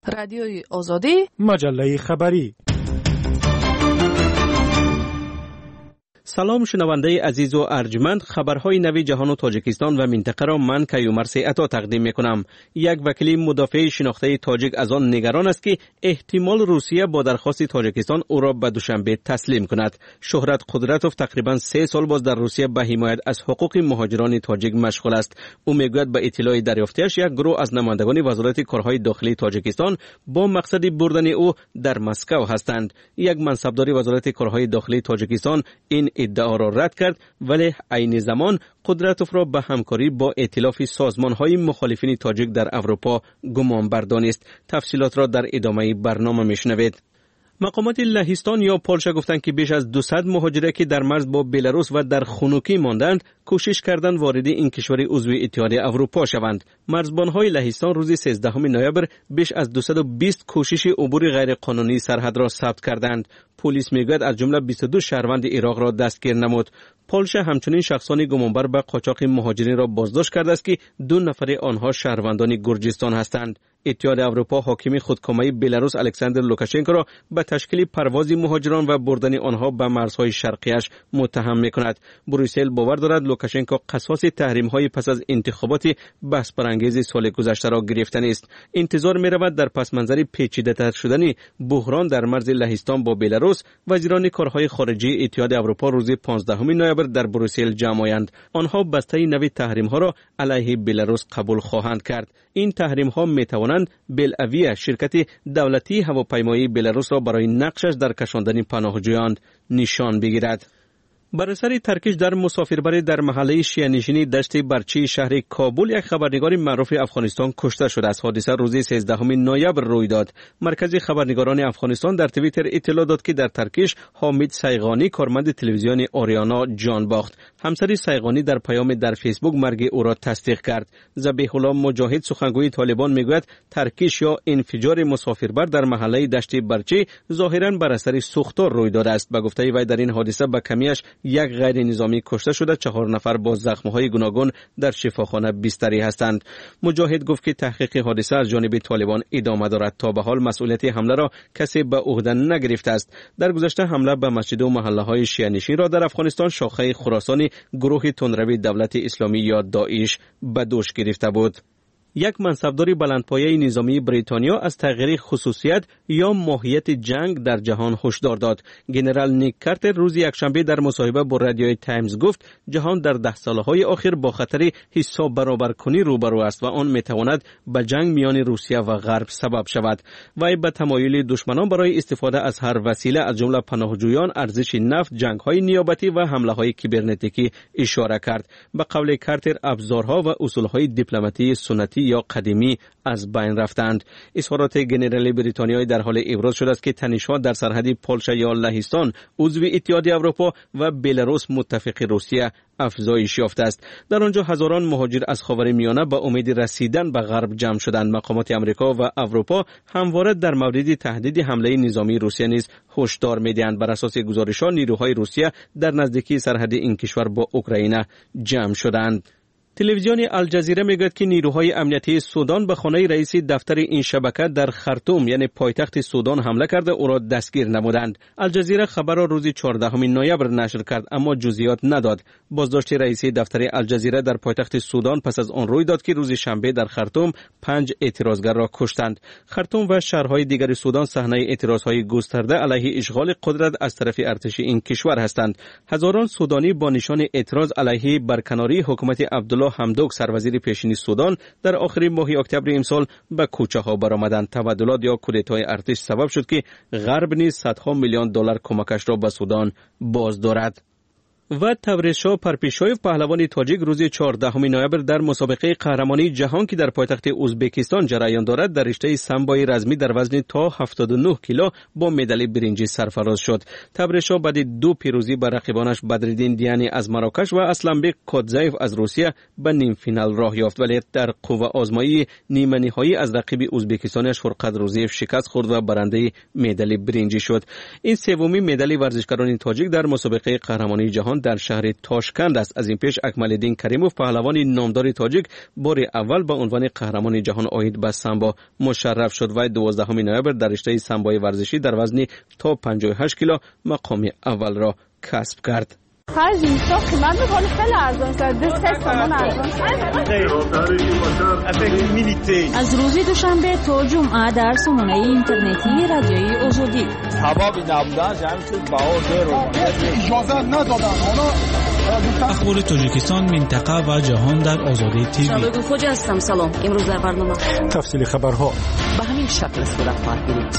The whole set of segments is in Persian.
رادیوی آزادی، مجله خبری. سلام شنونده عزیز و ارجمند، خبرهای نوی جهان و تاجیکستان و منطقه را من کیومرث عطا تقدیم میکنم. یک وکیل مدافع شناخته تاجیک از آن نگران است که احتمال روسیه با درخواست تاجیکستان او را به دوشنبه تسلیم کند. شهرت قدرتوف تقریبا 3 سال باز در روسیه به حمایت از حقوق مهاجران تاجیک مشغول است. او میگوید به اطلاع دریافته‌اش یک گروه از نمایندگان وزارت کارهای داخلی تاجیکستان با مقصد بردن او در مسکو هستند. یک منصبدار وزارت کارهای داخلی تاجیکستان این ادعا را رد کرد، ولی عین زمان قدرتوف را به همکاری با ائتلاف سازمان‌های مخالفین تاجیک در اروپا گمان بردانست. تفصیلات را در ادامه برنامه میشنوید. مقامات لهستان یا پولشا گفتند که بیش از 200 مهاجر که در مرز با بلاروس و در خنوکی ماندند کوشش کردند وارد این کشور عضو اتحادیه اروپا شوند. مرزبان‌های لهستان روز 13 نوامبر بیش از 220 کوشش عبور غیرقانونی سرحد را ثبت کردند. پلیس میگوید از جمله 22 شهروند عراق را دستگیر نمود. پولشا همچنین شخصان گمانبر به قاچاق مهاجرین را بازداشت کرده است که 2 نفر آنها شهروندان گرجستان هستند. اتحاد اروپا حاکم خودکامه بلاروس الکساندر لوکاشنکو را به تشکیل پرواز مهاجران و بردن آنها به مرزهای شرقیش متهم می‌کند. بروسل باور دارد لوکاشنکو قصاص تحریم‌های پس از انتخابات بحث برانگیز سال گذشته را گرفتن است. انتظار می‌رود در پس منظر پیچیده‌تر شدن بحران در مرز لهستان با بلاروس، وزیران کارهای خارجه اتحاد اروپا روز 15 نوامبر در بروسل جمع آیند. آنها بسته نوی تحریم‌ها را علیه بلاروس قبول خواهند کرد. این تحریم‌ها می‌توانند بلاویه شرکت دولتی هواپیمایی بلاروس را برای نقشش در کشاندن پناهجویان نشان بگیرد. بر اثر ترکش در مسافربری در محله شیعه‌نشینی دشت برچی شهر کابل یک خبرنگار معروف افغانستان کشته شده است. حادثه روز 13 نوامبر روی داد. مرکز خبرنگاران افغانستان در توییتر اطلاع داد که در ترکش حامد سیغانی کارمند تلویزیون آریانا جان باخت. همسر سیغانی در پیام در فیسبوک مرگ او را تصدیق کرد. ذبیح الله مجاهد سخنگوی طالبان میگوید ترکش یا انفجار مسافربر در محله دشت برچی ظاهراً بر اثر سوختار روی داده است. به گفته وی در این حادثه به کمیش یک غیر نظامی کشته شده، 4 نفر با زخم‌های گوناگون در شفاخانه بستری هستند. مجاهد گفت که تحقیق حادثه از جانب طالبان ادامه دارد. تا به حال مسئولیت حمله را کسی به عهده نگرفته است. در گذشته حمله به مسجد و محله‌های شیعه‌نشین را در افغانستان شاخه خراسان گروه تندروی دولت اسلامی یا داعش به دوش گرفته بود. یک منصبدار بلندپایه نظامی بریتانیا از تغییر خصوصیت یا ماهیت جنگ در جهان هشدار داد. ژنرال نیک کارتر روز یکشنبه در مصاحبه با رادیوی تایمز گفت جهان در 10 سالهای اخیر با خطر حساب برابر کنی روبرو است و آن میتواند به جنگ میان روسیه و غرب سبب شود. وی به تمایل دشمنان برای استفاده از هر وسیله از جمله پناهجویان، ارزش نفت، جنگ‌های نیابتی و حمله‌های کیبرنتیکی اشاره کرد. به قول کارتر ابزارها و اصول‌های دیپلماتی سنتی یا قدیمی از بین رفتند. اظهارات ژنرال بریتانیایی در حال ابراز شده است که تنش‌ها در سرحد پولشا یا لهستان عضو اتحاد اروپا و بلاروس متفق روسیه افزایش یافته است. در آنجا هزاران مهاجر از خاورمیانه به امید رسیدن به غرب جمع شدند. مقامات آمریکا و اروپا همواره در مورد تهدید حمله نظامی روسیه نیز هشدار می‌دهند. بر اساس گزارش‌ها نیروهای روسیه در نزدیکی سرحد این کشور با اوکراین جمع شدند. تلویزیون الجزیره میگوید که نیروهای امنیتی سودان به خانه رئیس دفتر این شبکه در خرطوم یعنی پایتخت سودان حمله کرده او را دستگیر نمودند. الجزیره خبر را روز 14 نوامبر نشر کرد اما جزئیات نداد. بازداشت رئیس دفتر الجزیره در پایتخت سودان پس از آن روی داد که روز شنبه در خرطوم 5 اعتراضگر را کشتند. خرطوم و شهرهای دیگر سودان صحنه اعتراضهای گسترده علیه اشغال قدرت از طرف ارتش این کشور هستند. هزاران سودانی با نشان اعتراض علیه برکناری حکومت عبدالله حمدوک سروزیر پیشین سودان در آخرین ماه اکتبر امسال به کوچه ها برآمدند. تبادلات یا کودتای ارتش سبب شد که غرب نیز صدها میلیون دلار کمکش را به سودان باز دارد. و تبریزشاه پرپیشایف پهلوان تاجیک روز 14 نوامبر در مسابقه قهرمانی جهان که در پایتخت ازبکستان جریان دارد در رشته سامبای رزمی در وزن تا 79 کیلو با مدال برنجی سرفراز شد. تبریزشاه بعد 2 پیروزی بر رقیبانش بدرالدین دیانی از مراکش و اسلمبek کودزایف از روسیه به نیم فینال راه یافت، ولی در قوه آزمایی نیمه نهایی از رقیب ازبکستانیش فرقت روزیف شکست خورد و برنده مدال برنجی شد. این سومین مدال ورزشکاران تاجیک در مسابقه قهرمانی جهان جهان در شهر تاشکند است. از این پیش اکملالدین کریموف پهلوان نامدار تاجیک بار اول به عنوان قهرمان جهان آید به سامبو مشرف شد و 12 نوامبر در رشته سامبوی ورزشی در وزن تا 58 کیلو مقام اول را کسب کرد. از روز دوشنبه تا جمعه در سامانه اینترنتی رادیوی آزادی اخبار تاجیکستان، منطقه و جهان در آزادی تیوی. شبکه خوجا هستم. سلام. امروز در برنامه تفصیل خبرها به همین شکل صورت خواهد گرفت.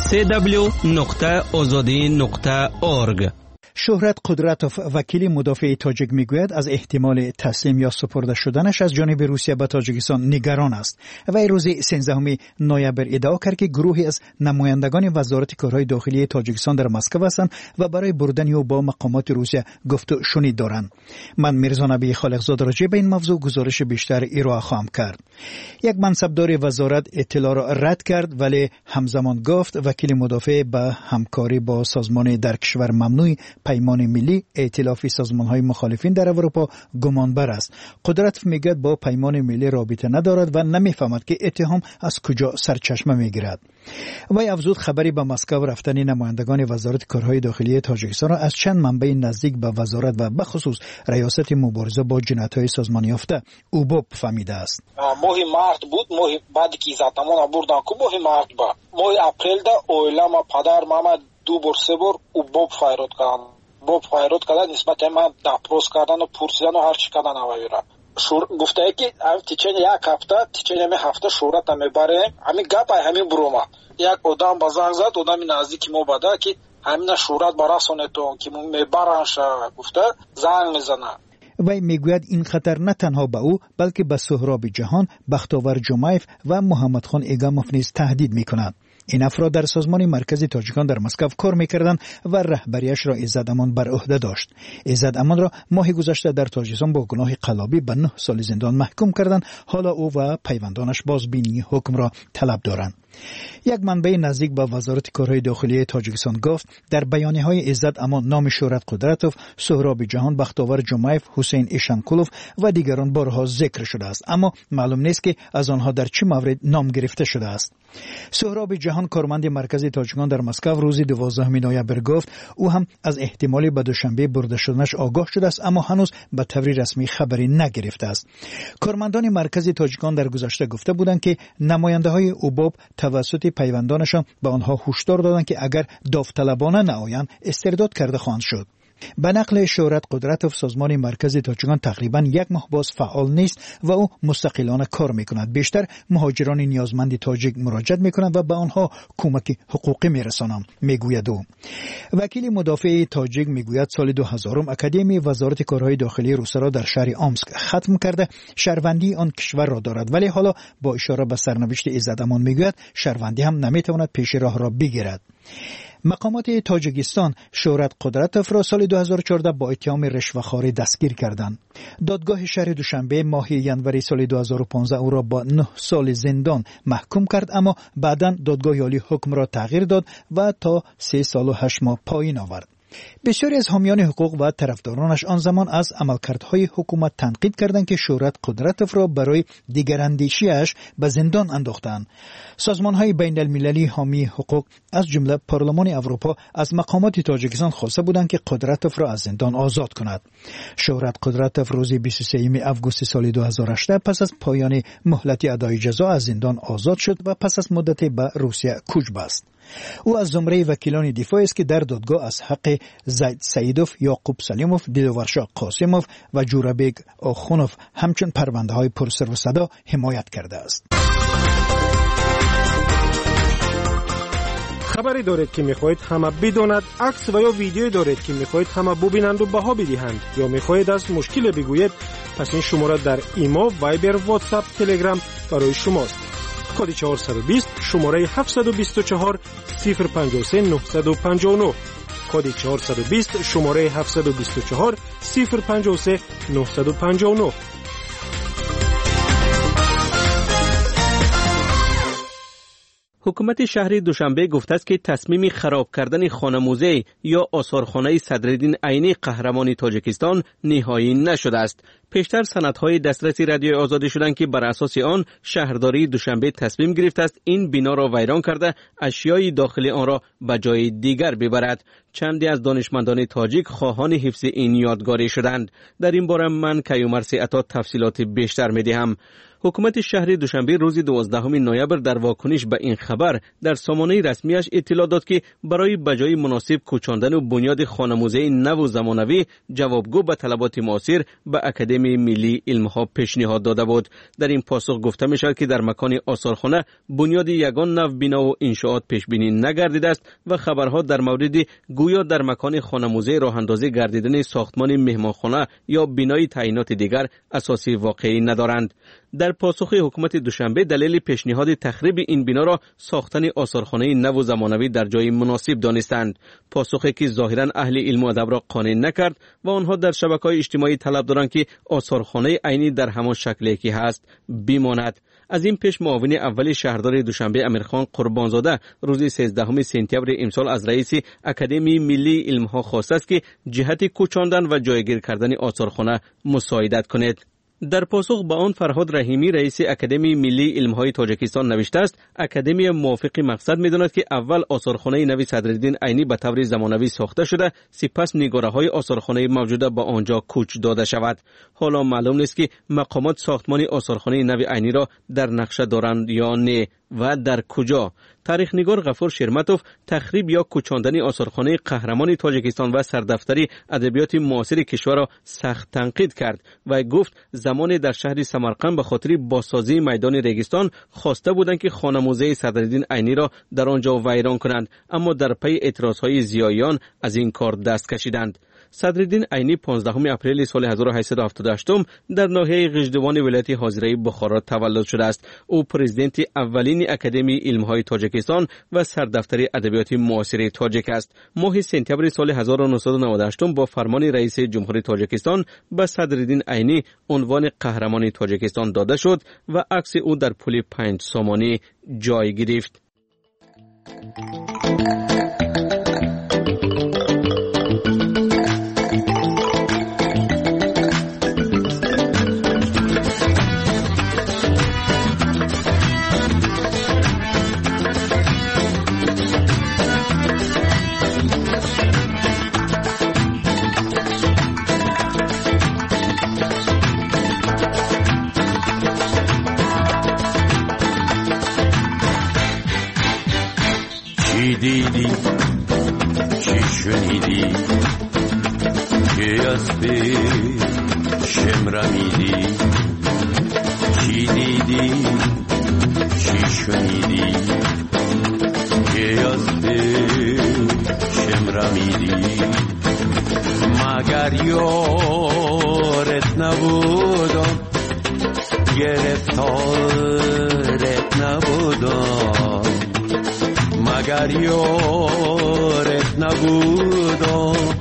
www.azadi.org. شهرت قدرتوف وکیل مدافع تاجیک میگوید از احتمال تسلیم یا سپرده شدنش از جانب روسیه به تاجیکستان نگران است. وی روز 13 نوامبر ادعا کرد که گروهی از نمایندگان وزارت کارهای داخلی تاجیکستان در مسکو هستند و برای بردن او با مقامات روسیه گفت و شنید دارند. من میرزا نبی خالقزاده راجع به این موضوع گزارش بیشتر ارائه خواهم کرد. یک منصبدار وزارت اطلاع را رد کرد ولی همزمان گفت وکیل مدافع به همکاری با سازمان در کشور ممنوع پیمان ملی ائتلاف سازمان‌های مخالفین در اروپا گمانبر است. قدرت میگوید با پیمان ملی رابطه ندارد و نمیفهمد که اتهام از کجا سرچشمه میگیرد. وی افزود خبری به مسکو رفتن نمایندگان وزارت کارهای داخلی تاجیکستان را از چند منبع نزدیک به وزارت و به خصوص ریاست مبارزه با جنایت‌های سازمان یافته اوبوب فهمیده است. ماه مارت بود، ماه بعد که زاتمون بردن کو ماه مارت با ماه اپریل دا اویلاما پدر ماما دو بار سه بار اوبوب فایرود کردن. بوب فایرود کردن نسبت من دپروس کردن و پرسیدن و هر چی کردن اوایرا گفته ای که تیچن یک هفته تیچن می هفته شورت میبره همین گپ همین بروما یک آدم با زنگ زد آدم نزدیک ما بده که همین شورت براسونه تو که میبرنش گفته زنگ میزنه. وی میگوید این خطر نه تنها به او بلکه به سهراب جهان، بختاور جمایف و محمد خان ایگاموف نیز تهدید میکند. این افراد در سازمان مرکزی تاجیکان در مسکو کار میکردند و رهبریش را عزت امان بر عهده داشت. عزت امان را ماه گذشته در تاجیکستان با گناه قلابی به 9 سال زندان محکوم کردند. حالا او و پیوندانش بازبینی حکم را طلب دارند. یک منبع نزدیک به وزارت کارهای داخلی تاجیکستان گفت در بیانیه‌های عزت امان نام شهرت قدرتوف، سهراب جهان، بختاور جمایف، حسین ایشانکولوف و دیگران بارها ذکر شده است، اما معلوم نیست که از آنها در چه مورد نام گرفته شده است. سهراب جهان کارمند مرکزی تاجیکان در مسکو روز 12 نوامبر گفت او هم از احتمال به دوشنبه برده شدنش آگاه شده است، اما هنوز به طور رسمی خبری نگرفته است. کارمندان مرکزی تاجیکان در گذشته گفته بودند که نماینده‌های اوباب توسط پیوندانشان به آنها هشدار دادند که اگر داوطلبانه نآیند استرداد کرده خواهند شد. به نقل شهرت قدرتوف سازمان مرکزی تاجیکان تقریبا یک ماه باز فعال نیست و او مستقلانه کار میکند. بیشتر مهاجران نیازمند تاجیک مراجعت میکنند و به آنها کمک حقوقی میرسانند، میگوید او. وکیل مدافع تاجیک میگوید سال 2000 اکادمی وزارت کارهای داخلی روسیه را در شهر آمسک ختم کرده شهروندی آن کشور را دارد، ولی حالا با اشاره به سرنوشت عزت امان میگوید شهروندی هم نمیتواند پیش راه را بگیرد. مقامات تاجیکستان شهرت قدرتوف را سال 2014 با اتهام رشوه‌خواری دستگیر کردند. دادگاه شهر دوشنبه ماه ژانویه سال 2015 او را با 9 سال زندان محکوم کرد، اما بعداً دادگاه عالی حکم را تغییر داد و تا 3 سال و 8 ماه پایین آورد. بسیاری از حامیان حقوق و طرفدارانش آن زمان از عملکردهای حکومت تنقید کردند که شهرت قدرتوف را برای دیگراندیشی‌اش به زندان انداختند. سازمان‌های بین المللی حامی حقوق از جمله پارلمان اروپا از مقامات تاجیکستان خواسته بودند که قدرتوف را از زندان آزاد کند. شهرت قدرتوف روز 23 آگوست سال 2018 پس از پایان مهلت ادای جزا از زندان آزاد شد و پس از مدتی به روسیه کوچ بست. او از زمره وکیلان دفاع است که در دادگاه از حق زید سیدوف، یعقوب سلیموف، دلورشا قاسموف و جورابیگ آخونوف همچون پرونده‌های پرسر و صدا حمایت کرده است. خبری دارید که میخواهید همه بداند، عکس و یا ویدیویی دارید که میخواهید همه ببینند و بها بدهند، یا میخواهید از مشکل بگویید، پس این شماره در ایما، وایبر، واتساپ، تلگرام برای شماست. کد 420 شماره 724 053 959 کد 420 شماره 724 053 959. حکومت شهر دوشنبه گفته است که تصمیم خراب کردن خانه موزه یا آثارخانه صدرالدین عینی قهرمان تاجیکستان نهایی نشده است. پیشتر سندهای دسترسی رادیوی آزادی شدند که بر اساس آن شهرداری دوشنبه تصمیم گرفته است این بنا را ویران کرده اشیای داخلی آن را به جای دیگر ببرد. چندی از دانشمندان تاجیک خواهان حفظ این یادگاری شدند. در این باره من کیومرث عطا تفصیلات بیشتر می‌دهم. حکومت شهر دوشنبه روز 12 نوامبر در واکنش به این خبر در سامانه رسمیش اطلاع داد که برای بجای مناسب کوچاندن و بنیاد خانه‌موزه نو و زمانوی جوابگو به طلبات معاصر به اکادمی ملی علم‌ها پیشنهاد داده بود. در این پاسخ گفته می‌شود که در مکان آثارخانه بنیاد یگان نو بنا و انشاءات پیش بینی نگردیده است و خبرها در مورد گویا در مکان خانه‌موزه راه‌اندازی گردیدن ساختمان مهمانخانه یا بنای تعیینات دیگر اساسی واقعی ندارند. در پاسخ حکومت دوشنبه دلیل پیشنهاد تخریب این بنا را ساختن آثارخانه نو و زمانوی در جای مناسب دانستند. پاسخی که ظاهرا اهل علم و ادب را قانع نکرد و آنها در شبکه‌های اجتماعی طلب دارند که آثارخانه عینی در همان شکلی که هست بماند. از این پیش معاون اول شهردار دوشنبه امیرخان قربانزاده روز 13 سپتامبر امسال از رئیس اکادمی ملی علم‌ها خواسته است که جهت کوچاندن و جایگیر کردن آثارخانه مساعدت کند. در پاسخ به آن فرهاد رحیمی رئیس اکادمی ملی علم‌های تاجیکستان نوشته است اکادمی موافق مقصد می‌داند که اول آثارخانه نوی صدرالدین عینی به طور زمانوی ساخته شده سپس نگاره‌های آثارخانه موجوده به آنجا کوچ داده شود. حالا معلوم نیست که مقامات ساختمان آثارخانه نوی عینی را در نقشه دارند یا نه و در کجا. تاریخ نگار غفور شرمتوف تخریب یا کوچاندن آثارخانه قهرمان تاجیکستان و سردفتری ادبیات معاصر کشور را سخت تنقید کرد و گفت زمان در شهر سمرقند به خاطر بازسازی میدان ریگستان خواسته بودند که خانه‌موزه صدرالدین عینی را در آنجا ویران کنند، اما در پی اعتراضهای زیایان از این کار دست کشیدند. صدرالدین عینی 15 اپریل سال 1878 در ناحیه غژدوان ولایت حاضره بخارا تولد شده است. او پرزیدنت اولین اکادمی علم‌های تاجیکستان و سردفتری ادبیات معاصر تاجیک است. ماه سپتامبر سال 1998 با فرمان رئیس جمهوری تاجیکستان به صدرالدین عینی عنوان قهرمان تاجیکستان داده شد و عکس او در پل 5 سامانی جای گرفت. دیدی چی شنیدی که از پیشم رمیدی چی دیدی چی شنیدی که از پیشم رمیدی مگر یارت نبودم گرفتارت نبودم مگر یارت نبودم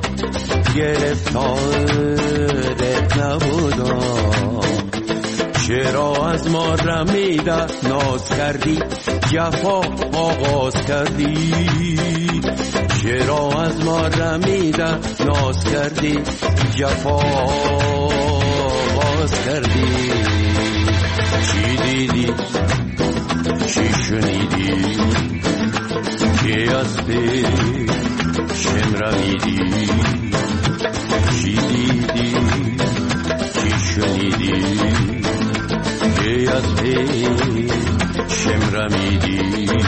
گرفتارت نبودم چرا از ما رمیده ناز کردی جفا آغاز کردی چرا از ما رمیده ناز کردی جفا آغاز کردی چی دیدی چی شنیدی که از پیشم رمیدی چی دیدی چی شنیدی که از پیشم رمیدی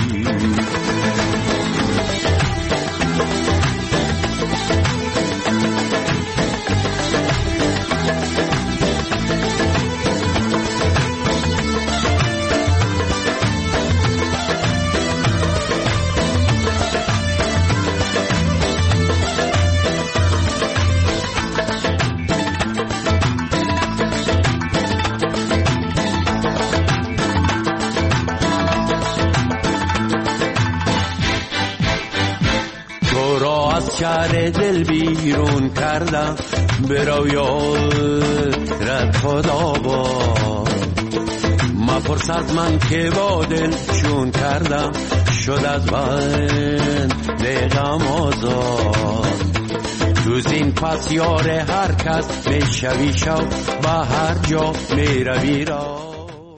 شهر دل بیرون کردم برو یارت خدا با مپرس از من که با دل چون کردم شد از بند غم آزاد تو زین پس یار هر کس میشوی شو و هر جا میروی را.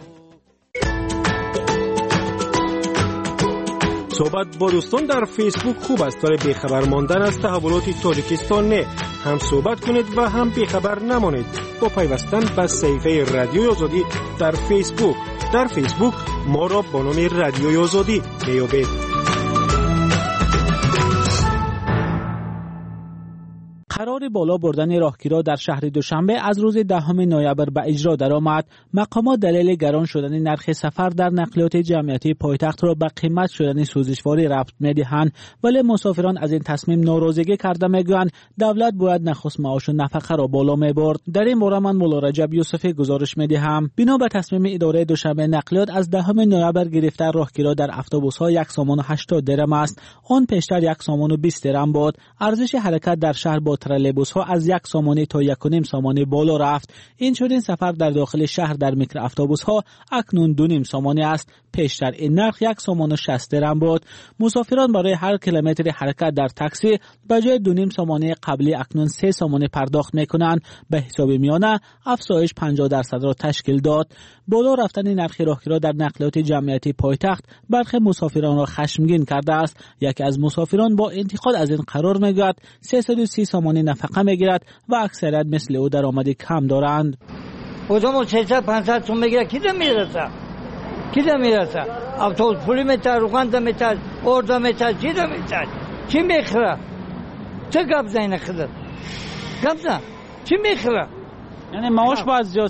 صحبت با دوستان در فیسبوک خوب است ولی بیخبر ماندن از تحولات تاجیکستان نه. هم صحبت کنید و هم بیخبر نمانید با پیوستن به صفحه رادیوی آزادی در فیسبوک. در فیسبوک ما را با نام رادیوی آزادی میابید. قرار بالا بردن راهگیرها در شهر دوشنبه از روز 10 نوامبر به اجرا درآمد. مقامات دلیل گران شدن نرخ سفر در نقلیات جمعیتی پایتخت را به قیمت شدن سوزشواری ربط می‌دهند، ولی مسافران از این تصمیم ناراضگی کرده میگویند دولت باید نخست معاش و نفقه را بالا میبرد. در این باره من مولا رجب یوسفی گزارش میدهم. بنا به تصمیم اداره دوشنبه نقلیات از 10 نوامبر گرفته راهگیرها در اتوبوس‌ها 1.80 درم است. آن پیشتر 1.20 درم بود. ارزش حرکت در شهر با ترالبوس ها از 1 سامانی تا 1.5 سامانی بالا رفت. این چنین سفر در داخل شهر در میکرو اتوبوس ها اکنون 2.5 سامانی است. پیشتر این نرخ 1.60 درم بود. مسافران برای هر کیلومتر حرکت در تاکسی به جای 2.5 سامانی قبلی اکنون 3 سامانی پرداخت میکنند. به حساب میانه افزایش 50% را تشکیل داد. بالا رفتن نرخ راهگیرها در نقلیات جمعیتی پایتخت برخی مسافران را خشمگین کرده است. یکی از مسافران با انتقاد از این قرار میگوید 330 سامانی نفقه میگیرد و اکثریت مثل او درآمدی کم دارند. خودمون 300-500 تومان میگیره کی میرسه اتوبوس پولی میتر روغن میتر اردا میتر چی میخره چه گپ زنه خدت چی میخره یعنی معاش باید زیاد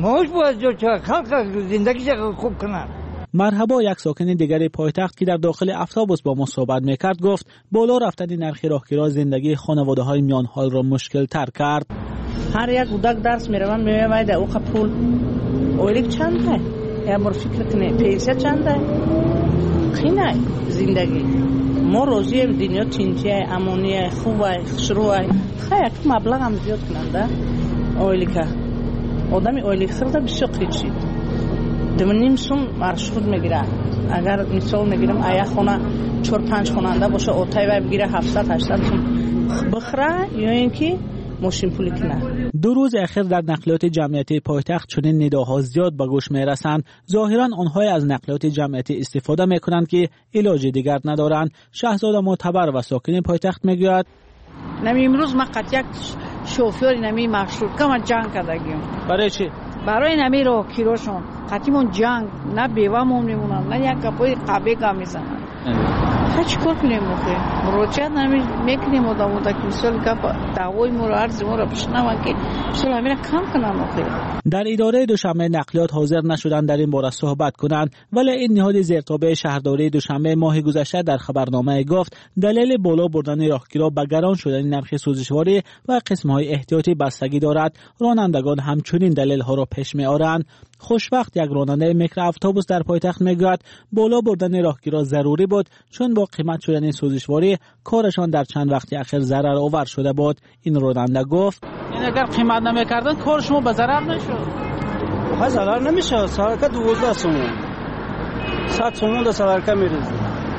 شد خلق زندگیش خوب کنن. مرحبا یک ساکن دیگری پایتخت که در داخل اتوبوس با ما صحبت میکرد گفت بالا رفتن نرخ راهگیرها زندگی خانواده‌های میان حال را مشکل تر کرد. هر یک کودک درس میروند میوید او پول اولیک چنده یا بر فکر کنه پیسه چنده خینه زندگی ما روزی دنیا تینتیه امونیه خوبه شروعه خیلی مبلغ هم زیاد کننده اولیکه آدمی اولیک خرده بسیار قیچید 2.5 سوم مرشود میگیره. اگر مثال میگیرم ایا خونه 4-5 خوننده باشه اوتای و بگیره 700-800 سوم بخره یا اینکه ماشین پولی کنه. 2 روز اخیر در نقلیات جمعیتی پایتخت چنین نداها زیاد به گوش میرسند. ظاهرا آنها از نقلیات جمعیتی استفاده میکنند که علاج دیگر ندارند. شهزاد معتبر و ساکن پایتخت میگوید نمی امروز ما قطعا شوفر نمی مشروط کم جنگ کردیم. برای چی؟ برای نمی رو کیروشون قطعیمون جنگ نه بیوامون میمونن نه یک کپوی قبه گام میزنن. هیچ کار کنیم مخیر مروجعت نمیکنیم و که مثال گپ دعوای ما رو عرض ما رو بشنوان که مثال همین کم کنن مخیر. در اداره دوشنبه نقلیات حاضر نشدن در این باره صحبت کنند، ولی این نهاد زیرتابع شهرداری دوشنبه ماه گذشته در خبرنامه گفت دلیل بالا بردن راهگیرها به گران شدن نرخ سوزشواری و قسم‌های احتیاطی بستگی دارد. رانندگان همچنین دلیل ها را پیش می‌آورند. خوشبخت یک راننده میکرو اتوبوس در پایتخت میگوید بالا بردن راهگیرها ضروری بود چون با قیمت شدن سوزشواری کارشان در چند وقت اخیر ضرر آور شده بود. این راننده گفت این اگر قیمت نمیکردن کار شما به ضرر نشد. خب ضرر نمیشه. سرکه 12 سومون 100 سومون در سرکه میریزه.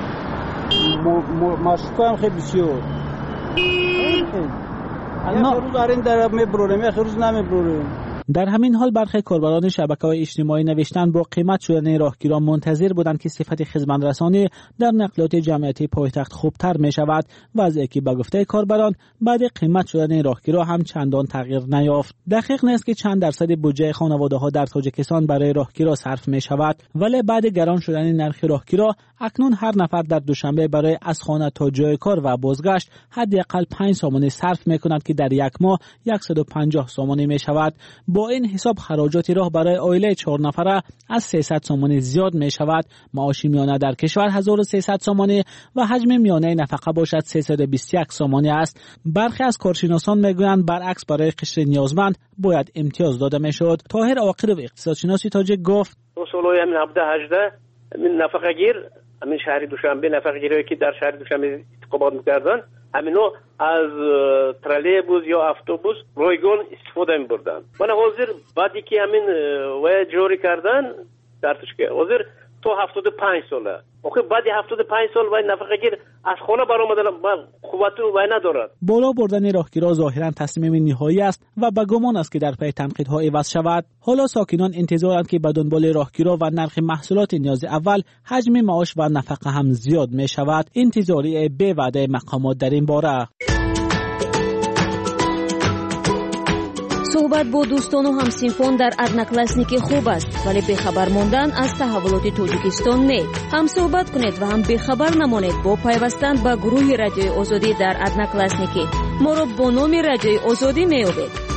مشکو هم خیلی بسیار الان روز دارین در میبروریم یک روز نمیبروریم. در همین حال برخی کاربران شبکه‌های اجتماعی نوشتن با قیمت شدن راهگیرها منتظر بودند که صفت خدمت‌رسانی در نقلیات جمعیتی پایتخت خوبتر می شود. وضعی که به گفته کاربران بعد قیمت شدن راهگیرها هم چندان تغییر نیافت. دقیق نیست که چند درصد بودجه خانواده‌ها در تاجیکستان برای راهگیرها صرف می شود، ولی بعد گران شدن نرخ راهگیرها اکنون هر نفر در دوشنبه برای از خانه تا جای کار و بازگشت حداقل 5 سامانی صرف می کند که در یک ماه 150 سامانی می شود. با این حساب خراجات راه برای عائله 4 نفره از 300 سامانی زیاد می شود. معاش میانه در کشور 1300 سامانی و حجم میانه نفقه باشد 321 سامانی است. برخی از کارشناسان میگویند برعکس برای قشر نیازمند باید امتیاز داده میشد. طاهر عاقلو اقتصادشناس تاجیک گفت اصولای همین 17-18 همین نفقه گیر همین شهر دوشنبه نفقه گیری که در شهر دوشنبه اقامت می‌کردن همینو از ترالبوس یا اتوبوس رایگان استفاده می‌بردن. من حاضر بعدی که همین وای جوری کردن دردش که حاضر تو 75 ساله اوکی بعد 75 سال وای نفقه گیر از خونه برآمدن قوت وای ندارد. بالا بردن راهگیرها ظاهرا تصمیم نهایی است و به گمان است که در پی تنقیدها عوض شود. حالا ساکنان انتظارند که به دنبال راهگیرها و نرخ محصولات نیاز اول، حجم معاش و نفقه هم زیاد می شود. انتظاری به وعده مقامات در این باره. صحبت با دوستان و همسینفان در ادناکلاسنیکی خوب است، ولی بخبر ماندن از تحولات تاجیکستان نه. هم صحبت کنید و هم بخبر نمانید با پیوستن به گروه رادیوی آزادی در ادناکلاسنیکی. ما را با نام رادیوی آزادی میابید.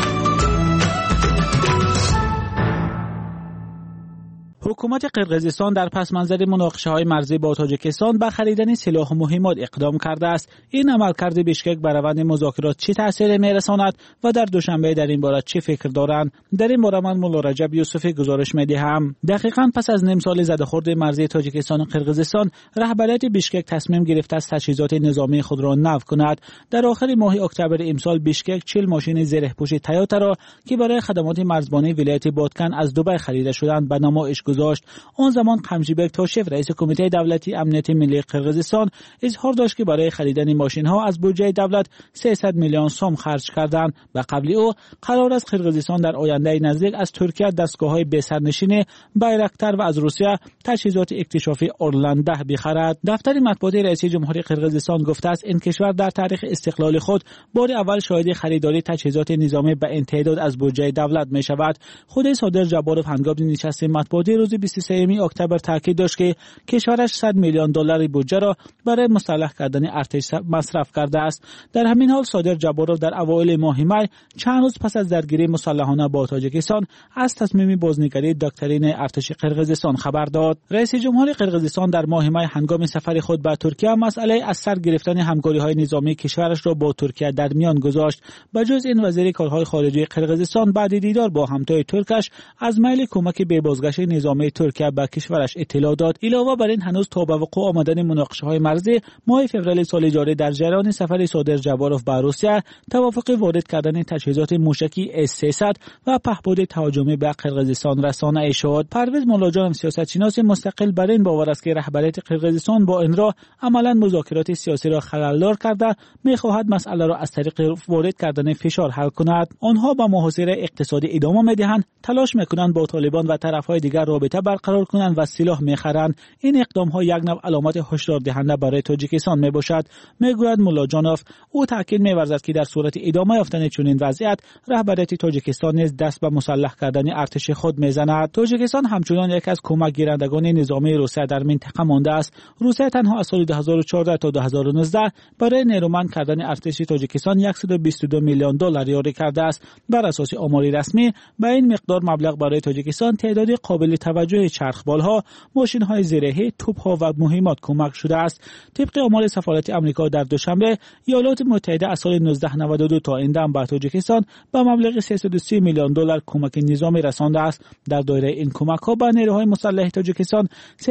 حکومت قرقیزستان در پس منظر مناقشه‌های مرزی با تاجیکستان به خریدن سلاح و مهمات اقدام کرده است. این عملکرد بیشکک بر روند مذاکرات چه تأثیری می‌رساند و در دوشنبه در این باره چه فکر دارند؟ در این باره من مولا رجب یوسفی گزارش می‌دهم. دقیقاً پس از نیم سال زده‌خورد مرزی تاجیکستان و قرقیزستان، رهبریت بیشکک تصمیم گرفته است تجهیزات نظامی خود را نو کند. در آخر ماه اکتبر امسال بیشکک 40 ماشین زره‌پوش تویوتا را که برای خدمات مرزبانی ولایت بادکن از دبی خریده شدند به نمایش گذاشت. آن زمان قمشیبک تاشف رئیس کمیته دولتی امنیت ملی قرقیزستان اظهار داشت که برای خریدن ماشین ها از بودجه دولت 300 میلیون سوم خرج کردند. و قبل او قرار است قرقیزستان در آینده نزدیک از ترکیه دستگاه‌های بسرنشین بایرکتر و از روسیه تجهیزات اکتشافی اورلند 10 بخرد. دفتر مطبوعاتی رئیس جمهوری قرقیزستان گفته است این کشور در تاریخ استقلال خود بار اول شاهد خریداری تجهیزات نظامی به این تعداد از بودجه دولت می شود. خود صادر جبارов هنگام نشست مطبوعاتی روز 23 اکتبر تاکید داشت که کشورش 100 میلیون دلار بودجه را برای مسلح کردن ارتش مصرف کرده است. در همین حال صادر جبارov در اوایل ماه می چند روز پس از درگیری مسلحانه با تاجیکستان از تصمیم بازنگری دکترین ارتش قرقیزستان خبر داد. رئیس جمهور قرقیزستان در ماه می هنگام سفر خود به ترکیه مسئله از سر گرفتن همکاری‌های نظامی کشورش را با ترکیه در میان گذاشت. بجز این وزیر کارهای خارجه قرقیزستان بعد دیدار با همتای ترکش از میل کمک به بازگشت نظامی ترکیه به کشورش اطلاع داد. علاوه بر این هنوز تا به وقوع آمدن مناقشه‌های مرزی ماه فوریه سال جاری در جریان سفر صادر جبارov به روسیه توافق وارد کردن تجهیزات موشکی S-300 و پهپاد تهاجمی به قرقیزستان رسانه شد. پرویز مولاجان سیاستشناس مستقل بر این باور است که رهبریت قرقیزستان با این راه عملاً مذاکرات سیاسی را خلل‌دار کرده می‌خواهد مسئله را از طریق وارد کردن فشار حل کند. آنها با محاصره اقتصادی ادامه می‌دهند، تلاش می‌کنند با طالبان و طرف‌های دیگر رابطه برقرار کنند و سلاح می‌خرند. این اقدام‌ها یک نوع علامت هشدار دهنده برای تاجیکستان میباشد، میگوید مولاجانوف. او تاکید می‌ورزد که در صورت ادامه یافتن چنین وضعیت رهبریت تاجیکستان نیز دست به مسلح کردن ارتش خود میزند. تاجیکستان همچنان یکی از کمک گیرندگان نظامی روسیه در منطقه مانده است. روسیه تنها از سال 2014 تا 2019 برای نیرومند کردن ارتش تاجیکستان 122 میلیون دلار یاری کرده است. بر اساس آماری رسمی به این مقدار مبلغ برای تاجیکستان تعداد قابل توجه چرخبال‌ها، ماشین‌های زرهی، توپ‌ها و مهمات کمک شده است. طبق آمار سفارت آمریکا در دوشنبه ایالات متحده از سال 1992 تا این دم به تاجیکستان به مبلغ 330 میلیون دلار کمک نظامی رسانده است. در دایره این کمک‌ها به نیروهای مسلح تاجیکستان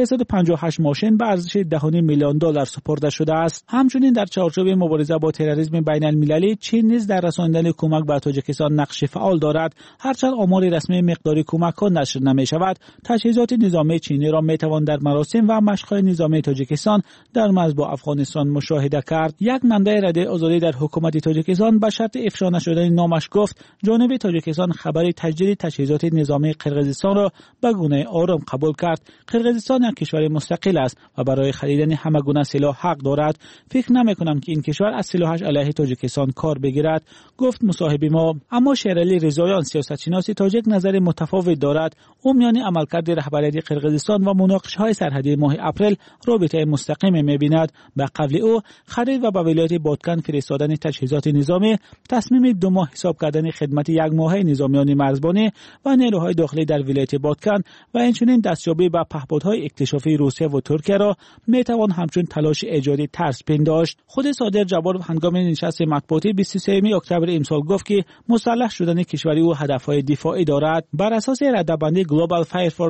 358 ماشین به ارزش 10 میلیون دلار سپرده شده است. همچنین در چارچوب مبارزه با تروریسم بین‌المللی چین نیز در رساندن کمک به تاجیکستان نقش فعال دارد. هرچند آمار رسمی مقدار کمک‌ها نشر نمی‌شود، تجهیزات نظامی چینی را می‌توان در مراسم و مشق‌های نظامی تاجیکستان در مرز با افغانستان مشاهده کرد. یک منبع رادیوی آزادی در حکومت تاجیکستان به شرط افشا نشدن نامش گفت جانب تاجیکستان خبر تجدید تجهیزات نظامی قرقیزستان را به گونه آرام قبول کرد. قرقیزستان یک کشور مستقل است و برای خریدن همه گونه سلاح حق دارد. فکر نمی‌کنم که این کشور از سلاحش علیه تاجیکستان کار بگیرد، گفت مصاحب ما. اما شیرعلی رضاییان سیاستشناس تاجیک نظر متفاوت دارد. او میان عملکرد رهبری قرقیزستان و مناقشه‌های سرحدی ماه اپریل رابطه مستقیم می‌بیند. به قول او خرید و به ولایت بادکن فرستادن تجهیزات نظامی تصمیم 2 ماه حساب کردن خدمت 1 ماهه نظامیان مرزبانی و نیروهای داخلی در ولایت بادکن و همچنین دستیابی به پهپادهای اکتشافی روسیه و ترکیه را میتوان همچون تلاش ایجادی ترس پنداشت. خود صادر جبارov هنگام نشست مطبوعاتی 23 اکتبر امسال گفت که مسلح شدن کشوری او هدفهای دفاعی دارد. بر اساس رده‌بندی Global Fire for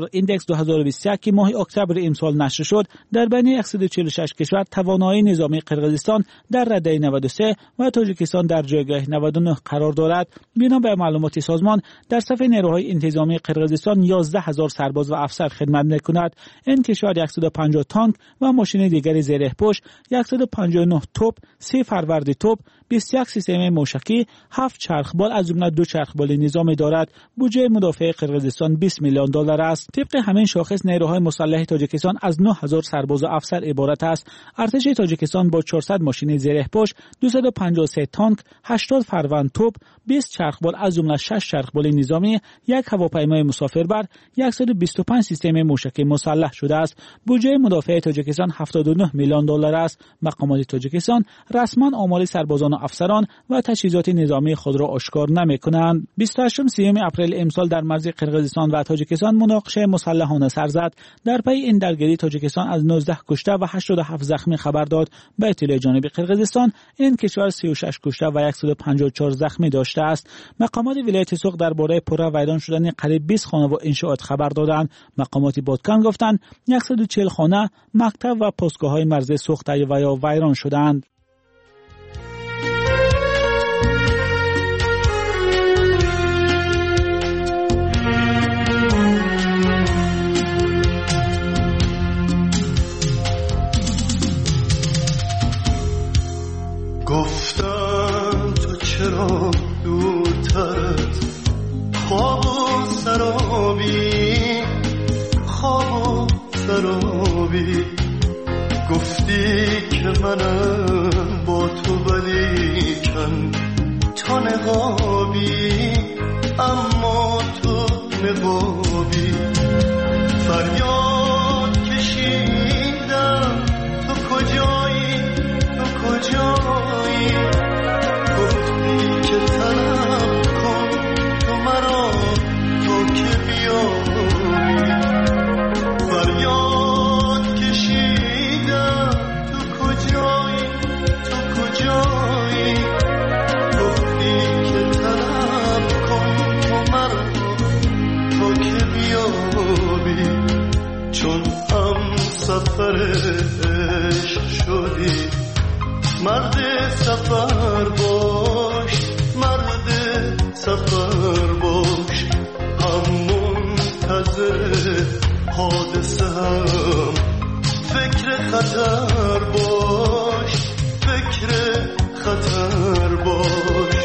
پاور ایندکس 2021 که ماه اکتبر امسال نشر شد، در بین 146 کشور توانایی نظامی قرقیزستان در رده 93 و تاجیکستان در جایگاه 99 قرار دارد. بنا به معلومات سازمان، در صف نیروهای انتظامی قرقیزستان 11,000 سرباز و افسر خدمت می‌کند. این کشور 150 تانک و ماشین دیگر زره پوش، 159 توپ، 3 فروند توپ، 21 سیستم موشکی، 7 چرخبال از جمله 2 چرخبال نظامی دارد. بودجه مدافع قرقیزستان 20 میلیون دلار است. طبق همین شاخص نیروهای مسلح تاجیکستان از 9,000 سرباز و افسر عبارت است. ارتش تاجیکستان با 400 ماشین زره پوش، 253 تانک، 80 فروند توپ، 20 چرخبال از جمله 6 چرخبال نظامی، 1 هواپیمای مسافربر، 125 سیستم موشکی مسلح شده است. بودجه مدافع تاجیکستان 79 میلیون دلار است. مقامات تاجیکستان رسما آمار سربازان و افسران و تجهیزات نظامی خود را آشکار نمی‌کنند. 28 اپریل امسال در مرز قرقیزستان و تاجیکستان مناقشه مسلحانه سر زد. در پی این درگیری تاجیکستان از 19 کشته و 87 زخمی خبر داد. به اطلاع جانب قرقیزستان، این کشور 36 کشته و 154 زخمی داشته است. مقامات ولایت سوق درباره پره ویران شدن قریب 20 خانه و انشاءات خبر دادند. مقامات بادکان گفتند 140 خانه، مکتب و پاسگاه‌های مرز سوخت و یا ویران شدند. گفتم تو چرا دورترت، خواب و سرابی، خواب و سرابی. گفتی که منم با تو ولیکن تو نقابی، اما تو نقابی. فریاد کشیدم تو کجایی، تو کجایی. گفتی که طلب کن تو مرا تو که بیایی. فریاد کشیدم تو کجایی، تو کجایی. گفتی که طلب کن تو مرا تو که بیایی. چون هم سفر عشق شدی، مرد سفر باش، مرد سفر باش. هم منتظر حادثه هم فکر خطر باش، فکر خطر باش.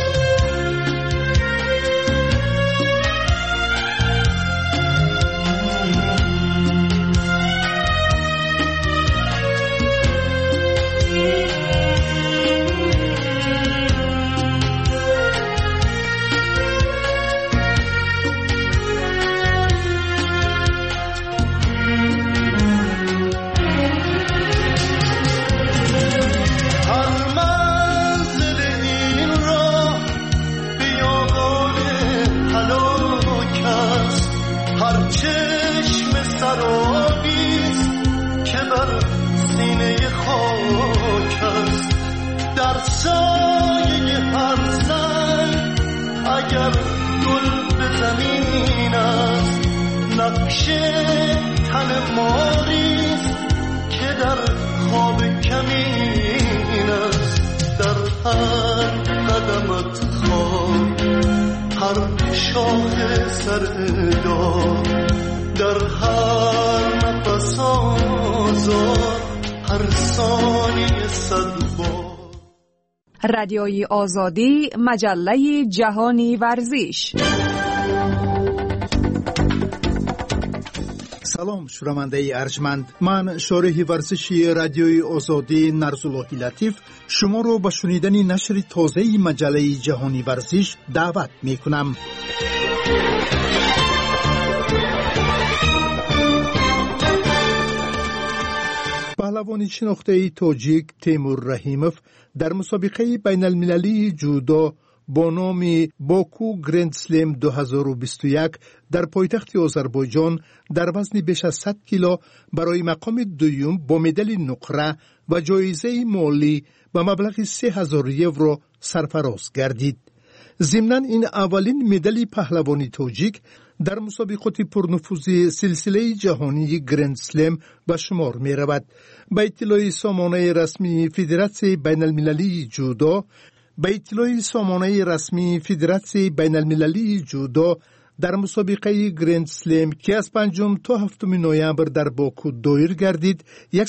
در سایه هر زن اگر گل به زمین است، نقش تن ماریست که در خواب کمین است. در هر قدمت خواب، هر شاخ سردار، در هر نفس آزار، هر ثانیه صد بار. رادیوی آزادی، مجله جهانی ورزش. سلام شنونده ارجمند، من شارح ورزشی رادیوی آزادی نرسالله لطیف شما رو به شنیدن نشر تازه مجله جهانی ورزش دعوت می کنم. پهلوان شناخته تاجیک تیمور رحیموف در مسابقه بین المللی جودو با نام باکو گرند سلم 2021 در پایتخت آذربایجان در وزن بیش از 100 کیلو برای مقام دوم با مدال نقره و جایزه مالی به مبلغ 3000 یورو سرفراز گردید. ضمناً این اولین مدال پهلوانی تاجیک در مسابقات پرنفوذ سلسله جهانی گرند سلم به شمار می رود. به اطلاع سامانه رسمی فدراسیون بین المللی جودو در مسابقه گرند سلم که از 5 تا 7 نوامبر در باکو دایر گردید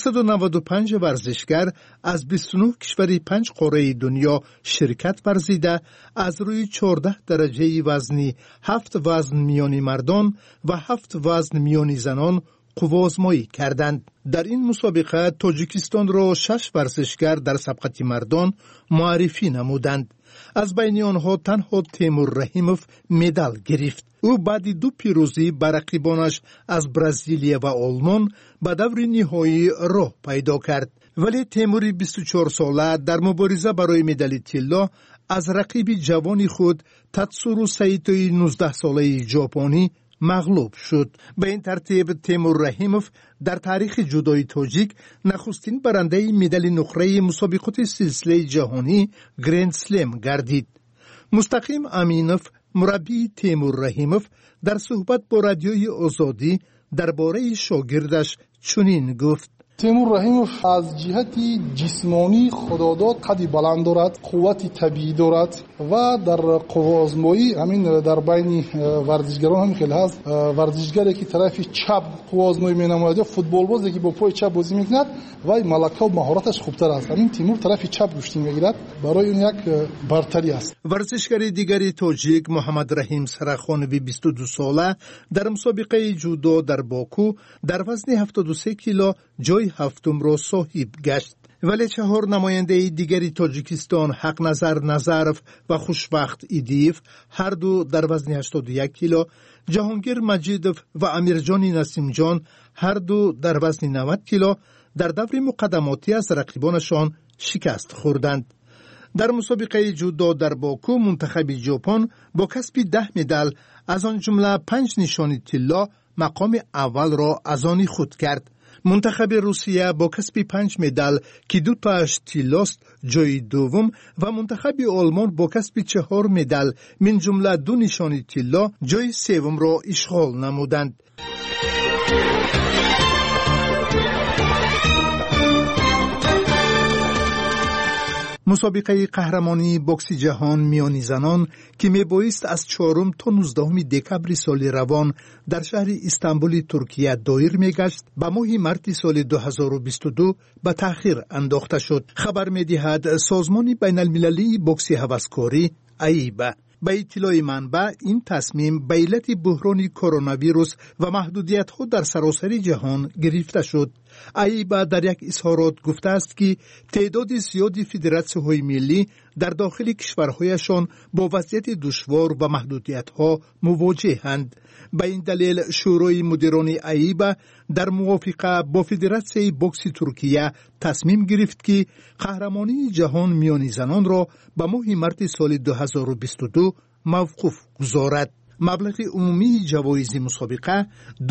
195 ورزشگر از 29 کشور 5 قاره دنیا شرکت ورزیده از روی 14 درجه وزنی 7 وزن میانی مردان و 7 وزن میانی زنان قوازمایی کردند. در این مسابقه تاجیکستان را 6 ورزشگر در سبقت مردان معرفی نمودند. از بین آنها تنها تیمور رحیموف مدال گرفت. او بعد 2 پیروزی بر رقیبانش از برزیل و آلمان به دور نهایی راه پیدا کرد. ولی تیموری 24 ساله در مبارزه برای مدال طلا از رقیب جوان خود تاتسورو سایتوی 19 ساله ژاپنی مغلوب شد. به این ترتیب تیمور رحیموف در تاریخ جودوی تاجیک نخستین برنده مدال نقره مسابقات سلسله جهانی گرند سلم گردید. مستقیم امینوف مربی تیمور رحیموف در صحبت با رادیوی آزادی درباره شاگردش چنین گفت: تیمور رحیموف از جهت جسمانی خداداد قدی بلند دارد، قوت طبیعی دارد و در قوازمایی همین در بین ورزشگران هم خیلی هست. ورزشگری که طرف چپ قوازمایی می‌نماید، فوتبال بازی که با پای چپ بازی می‌کند و ملکه و مهارتش خوبتر است. همین تیمور طرف چپ گوشتی می‌گیرد، برای اون یک برتری است. ورزشگر دیگری تاجیک محمد رحیم سرخانوی 22 ساله در مسابقه جودو در باکو در وزن 73 کیلو جای هفتم را صاحب گشت. ولی 4 نماینده دیگری تاجیکستان حق نظر نظرف و خوشبخت ایدیف هر دو در وزن 81 کیلو، جهانگیر مجیدوف و امیرجان نسیم جان هر دو در وزن 90 کیلو در دور مقدماتی از رقیبانشان شکست خوردند. در مسابقه جودو در باکو منتخب ژاپن با کسب 10 مدال از آن جمله 5 نشانی طلا مقام اول را از آن خود کرد. منتخب روسیه با کسب 5 مدال که 2 تاش طلاست جای دوم و منتخب آلمان با کسب 4 مدال من جمله 2 نشانی طلا جای سوم را اشغال نمودند. مسابقه قهرمانی بوکس جهان میانی زنان که میبایست از 4 تا 19 دکبر سال روان در شهر استانبول ترکیه دایر میگشت به ماه مارس سال 2022 به تأخیر انداخته شد. خبر میدهد سازمان بین المللی بوکس هوسکاری ایبا. به اطلاع منبع این تصمیم به علت بحران کرونا ویروس و محدودیت‌ها در سراسر جهان گرفته شد. ایبا در یک اظهارات گفته است که تعداد زیادی فدراسیون‌های ملی در داخل کشورهایشان با وضعیت دشوار و محدودیت‌ها مواجه‌اند. به این دلیل شورای مدیران ایبا در موافقه با فدراسیون بوکس ترکیه تصمیم گرفت که قهرمانی جهان میانی زنان را به ماه مارس سال 2022 موقوف گذارد. مبلغ عمومی جوایز مسابقه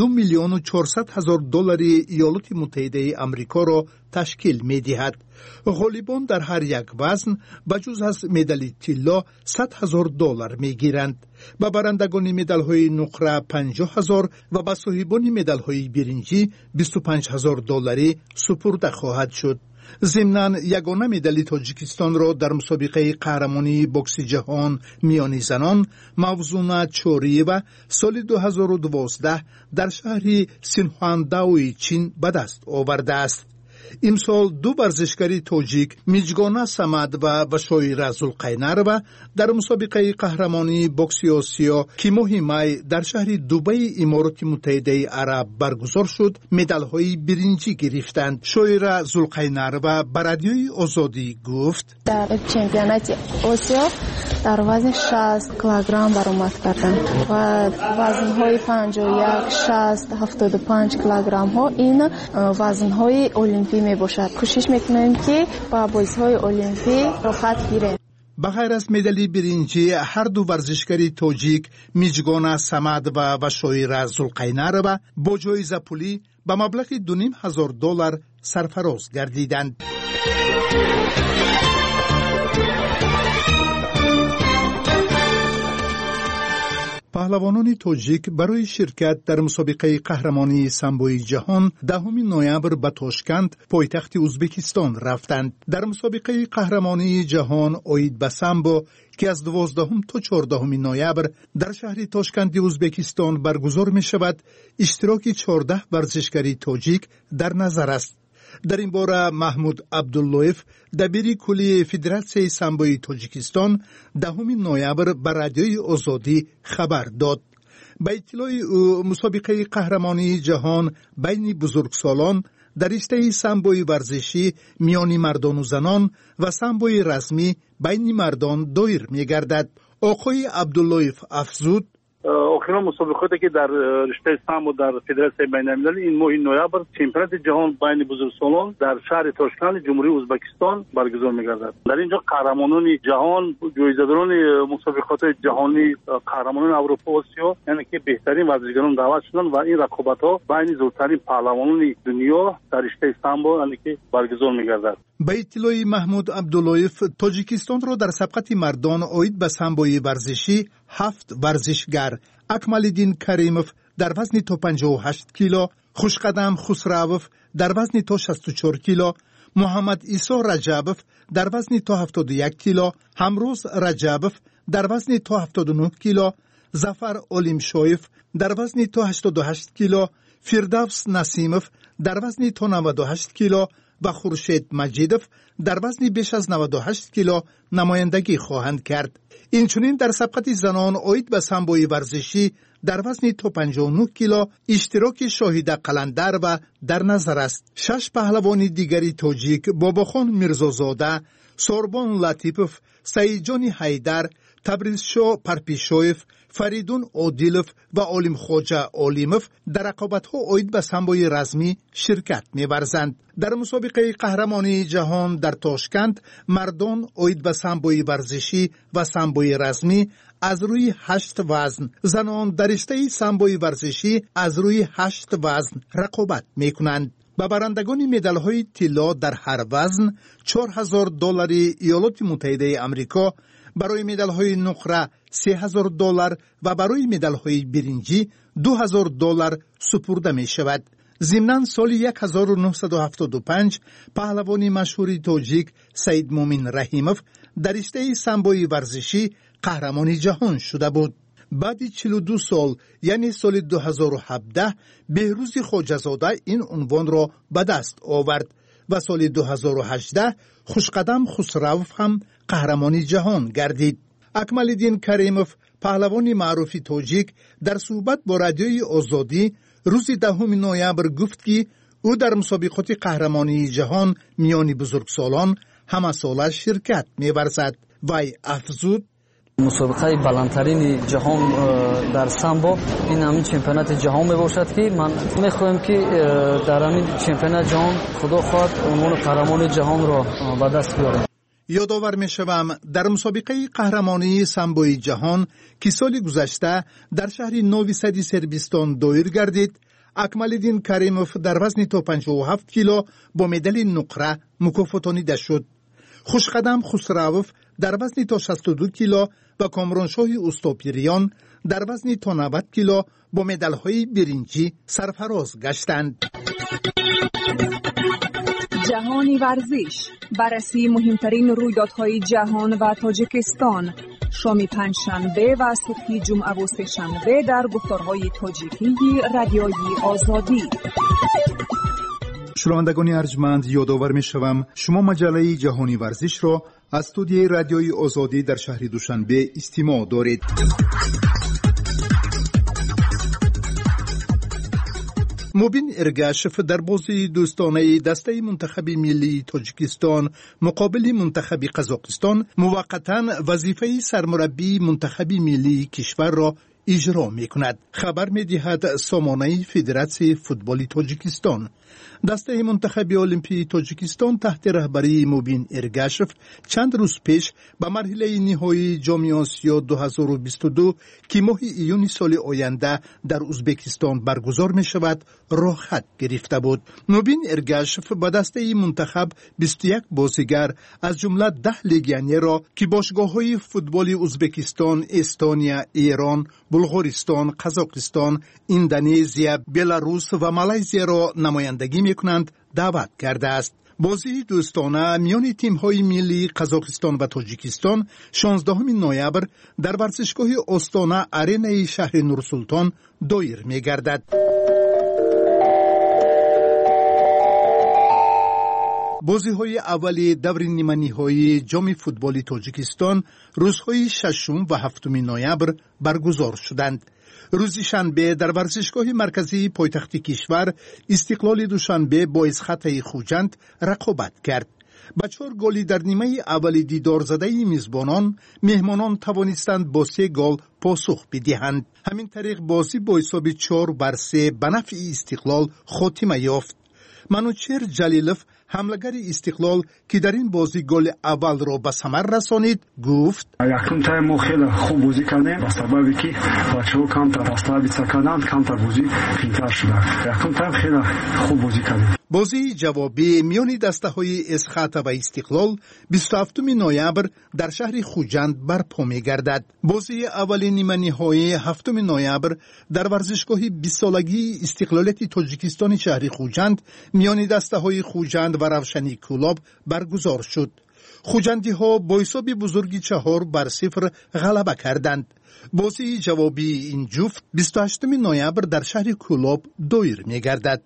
$2,400,000 ایالات متحده آمریکا را تشکیل می‌دهد. غالبان در هر یک وزن بجز از مدال طلا $100,000 می‌گیرند. به برندگان مدال‌های نقره $50,000 و به صاحبان مدال‌های برنجی $25,000 سپرده خواهد شد. ضمناً یگانه مدال تاجیکستان را در مسابقه قهرمانی بوکس جهان میانی زنان موزونا چوریوا سال 2012 در شهر سینخوانداوی چین به دست آورده است. امسال 2 ورزشکاری تاجیک میجگانا سمد و بشایر زلقینروا در مسابقه قهرمانی بوکس آسیا که ماه می در شهر دبی امارات متحده عرب برگزار شد مدال‌های برنجی گرفتند. شایر زلقینروا به رادیوی آزادی گفت: در چمپیونات آسیا در وزن 60 کیلوگرم برآمد کردم و وزن‌های 51 60 75 کیلوگرم ها این وزن‌های المپی می باشد. کوشش میکنیم که با بازی‌های المپی رخصت گیریم. بغیر از مدال برنجی هر 2 ورزشکاری تاجیک میجگانا سمد و شایر زلقینروا با جایزه پولی به مبلغ $2,500 سرفراز گردیدند. پهلوانان تاجیک برای شرکت در مسابقه قهرمانی سامبوی جهان 10 نوامبر به تاشکند پایتخت ازبکستان رفتند. در مسابقه قهرمانی جهان اوید به سامبو که از 12 تا 14 نوامبر در شهر تاشکند ازبکستان برگزار می شود، اشتراک 14 ورزشکاری تاجیک در نظر است. در این باره محمود عبداللهیف دبیر کلی فدراسیون سامبوی تاجیکستان 10 نوامبر به رادیوی آزادی خبر داد. به اطلاع او مسابقه قهرمانی جهان بین بزرگسالان در رشته سامبوی ورزشی میان مردان و زنان و سامبوی رسمی بین مردان دایر می‌گردد. آقای عبداللهیف افزود: آخرین مسابقاتی که در رشته سامبو در فدراسیون بین‌المللی این ماه نوامبر چمپیونات جهان بین بزرگسالان در شهر تاشکند جمهوری ازبکستان برگزار می‌گردد. در اینجا قهرمانان جهان، جایزه‌داران مسابقات جهانی، قهرمانان اروپا و آسیا، یعنی که بهترین ورزشکاران دعوت شدند و این رقابت‌ها بین زورترین پهلوانان دنیا در رشته سامبو یعنی که برگزار می‌گردد. به اطلاع محمود عبداللهیف، تاجیکستان را در سبقت مردان اوید به سامبوی ورزشی 7 ورزشگر: اکمالدین کریموف در وزن تا 58 کیلو، خوشقدم خسروف در وزن تا 64 کیلو، محمد عیسی رجبوف در وزن تا 71 کیلو، همروز رجبوف در وزن تا 79 کیلو، ظفر اولیمشویف در وزن تا 88 کیلو، فردوس نسیموف در وزن تا 98 کیلو و خورشید مجیدوف در وزن بیش از 98 کیلو نمایندگی خواهند کرد. اینچنین در سبقت زنان اوید به سامبوی ورزشی در وزن تا 59 کیلو اشتراک شاهد قلندر و در نظر است. 6 پهلوان دیگری تاجیک باباخان میرزازاده، سوربان لطیپوف، سعیدجان حیدر، تبریزشاه پرپیشویف، فریدون عادیلوف و علیم خوجا علیموف در رقابت‌ها اوید به سامبوی رسمی شرکت می‌ورزند. در مسابقه قهرمانی جهان در تاشکند مردان اوید به سامبوی ورزشی و سامبوی رسمی از روی 8 وزن، زنان در رشته سامبوی ورزشی از روی 8 وزن رقابت می‌کنند. به برندگان مدال‌های طلا در هر وزن $4000 ایالات متحده آمریکا، برای مدال‌های نقره $3000 و برای مدال‌های برنجی $2000 سپرده می شود. ضمناً سال 1975 پهلوان مشهور تاجیک سید مومن رحیموف در رشته سامبوی ورزشی قهرمان جهان شده بود. بعد 42 سال یعنی سال 2017 بهروز خواجه‌زاده این عنوان را به دست آورد و سال 2018 خوشقدم خسروف هم قهرمانی جهان گردید. اکمالدین کریموف پهلوان معروف تاجیک در صحبت با رادیوی آزادی روز 10 نوامبر گفت که او در مسابقات قهرمانی جهان میان بزرگسالان همه ساله شرکت می‌ورزد. وی افزود: مسابقه بلندترین جهان در سامبو این همین چمپیونات جهان می باشد که من میخواهم که در همین چمپیونات جهان خدا خواهد عنوان قهرمان جهان را به دست بیارم. یادآور میشوم در مسابقه قهرمانی سامبوی جهان که سال گذشته در شهر نوی سد سربستان دایر گردید، اکمالدین کریموف در وزن تا 57 کیلو با مدال نقره مکافاتانیده شد. خوشقدم خسروف در وزن تا 62 کیلو و کامرانشاه استوپیریان در وزن تا 90 کیلو با مدال‌های برنجی سرفراز گشتند. جهانی ورزش، بررسی مهمترین رویدادهای جهان و تاجیکستان، شام پنجشنبه و صبح جمعه و سه‌شنبه در گفتارهای تاجیکی رادیوی آزادی. شنوندگان ارجمند، یادآور می‌شوم شما مجله جهانی ورزش را از استودیوی رادیوی آزادی در شهر دوشنبه استماع دارید. موبین ارگاشف در بازی دوستانه دسته منتخب ملی تاجیکستان مقابل منتخب قزاقستان موقتاً وظیفه سرمربی منتخب ملی کشور را اجرا می‌کند. خبر می‌دهد سامانه فدراسیون فوتبال تاجیکستان. دسته منتخب المپی تاجیکستان تحت رهبری موبین ارگاشف چند روز پیش به مرحله نهایی جام آسیا 2022 که ماه ایون سال آینده در ازبکستان برگزار می شود راه خط گرفته بود. موبین ارگاشف با دسته منتخب 21 بازیگر از جمله 10 لگیونر را که باشگاه‌های فوتبال ازبکستان، استونیا، ایران، بلغارستان، قزاقستان، اندونزیا، بلاروس و مالزی را نمایندگی می‌کنند دعوت کرده است. بازی دوستانه میان تیم‌های ملی قزاقستان و تاجیکستان 16 نوامبر در ورزشگاه استانا آرینای شهر نورسلطان دایر می‌گردد. بازی‌های اولی دور نیمه‌نهایی جام فوتبال تاجیکستان روزهای 6 و 7 نوامبر برگزار شدند. روز شنبه در ورزشگاه مرکزی پایتخت کشور استقلال دوشنبه با اسخط خوجند رقابت کرد. با 4 گلی در نیمه اول دیدار زده میزبانان، مهمانان توانستند با 3 گل پاسخ بدهند. همین طریق بازی با حساب 4-3 به نفع استقلال خاتمه یافت. منوچهر جلیلوف حملگر استقلال که در این بازی گل اول را به ثمر رسانید گفت: یکم تایم ما خیلی خوب بازی کردیم با سببی که بچه‌ها کمتر استابیت کردن، کمتر بازی قیمتر شده. یکم تایم خیلی خوب بازی کردیم. بازی جوابی میان دسته‌های اسخط و استقلال 27 نوامبر در شهر خوجند برپا می‌گردد. بازی اول نیمه نهایی 7 نوامبر در ورزشگاه 20 سالگی استقلالیت تاجیکستان شهر خوجند میان دسته‌های خوجند و روشنی کلاب برگزار شد. خوجندی‌ها با حساب بزرگی 4-0 غلبه کردند. بازی جوابی این جفت 28 نوامبر در شهر کلاب دایر می‌گردد.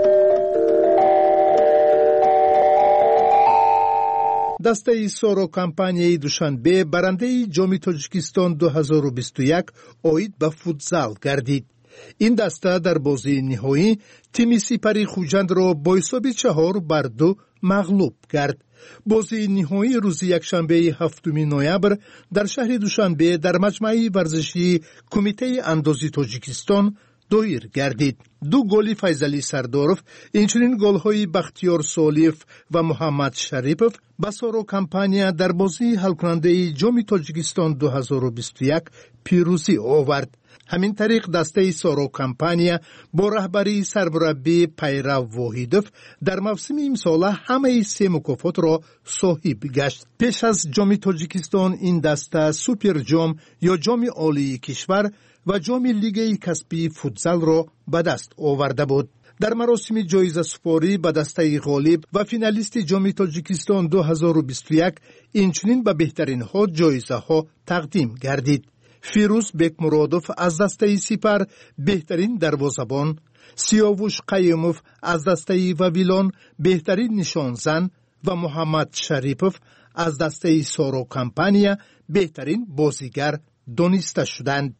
دسته سورو کمپانی دوشنبه برنده جام تاجیکستان 2021 عاید به فوتزال گردید. این دسته در بازی نهایی تیم سپری خوجند را با حساب 4-2 مغلوب کرد. بازی نهایی روز یکشنبه 7 نوامبر در شهر دوشنبه در مجمع ورزشی کمیته اندازی تاجیکستان دایر گردید. 2 گل فیضعلی سرداروف، اینچنین گل‌های بختیار سالیف و محمد شریپوف به سورو کمپانی در بازی حل کننده جام تاجیکستان 2021 پیروزی آورد. همین طریق دسته سورو کمپانی با رهبری سرمربی پیرو واحدوف در موسم امسال همه 3 مکافات را صاحب گشت. پیش از جام تاجیکستان این دسته سوپر جام یا جام عالی کشور و جام لیگ کسبی فوتزال را به دست آورده بود. در مراسم جایزه سپاری به دسته غالب و فینالیست جام تاجیکستان 2021 اینچنین به بهترین ها جایزه ها تقدیم گردید. فیروز بیک مرادوف از دسته سپر بهترین دروازه‌بان، سیاوش قیوموف از دسته وویلان بهترین نشانزن و محمد شریپوف از دسته سورو کمپانی بهترین بازیگر دانسته شدند.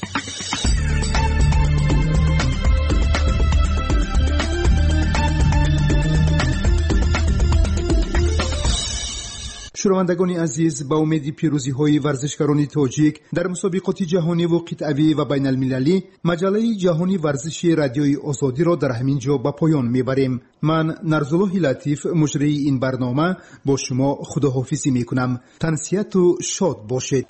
شنوندگان عزیز، با امید پیروزی های ورزشکاران تاجیک در مسابقات جهانی و قطعی و بین المللی، مجله جهانی ورزشی رادیوی آزادی را در همین جا به پایان میبریم. من نرزالله لطیف مجری این برنامه با شما خداحافظی میکنم. تنسیت و شاد باشید.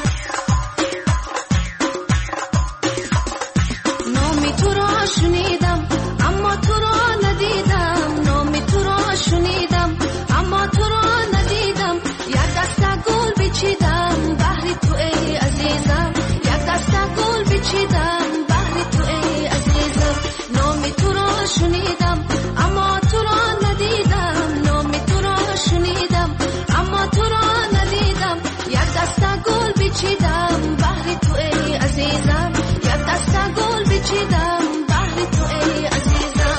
نامی تو را شنیدم اما تو را ندیدم، نامی تو را شنیدم اما تو را ندیدم. یک دسته گل بچیدم بهر تو ای عزیزم، یک دسته گل بچیدم بهر تو ای عزیزم. نامی تو را شنیدم اما تو را ندیدم، نامی تو را شنیدم اما تو را ندیدم. یک دسته گل بچیدم بهر تو ای عزیزم، یک دسته گل بچیدم بهر تو ای عزیزم.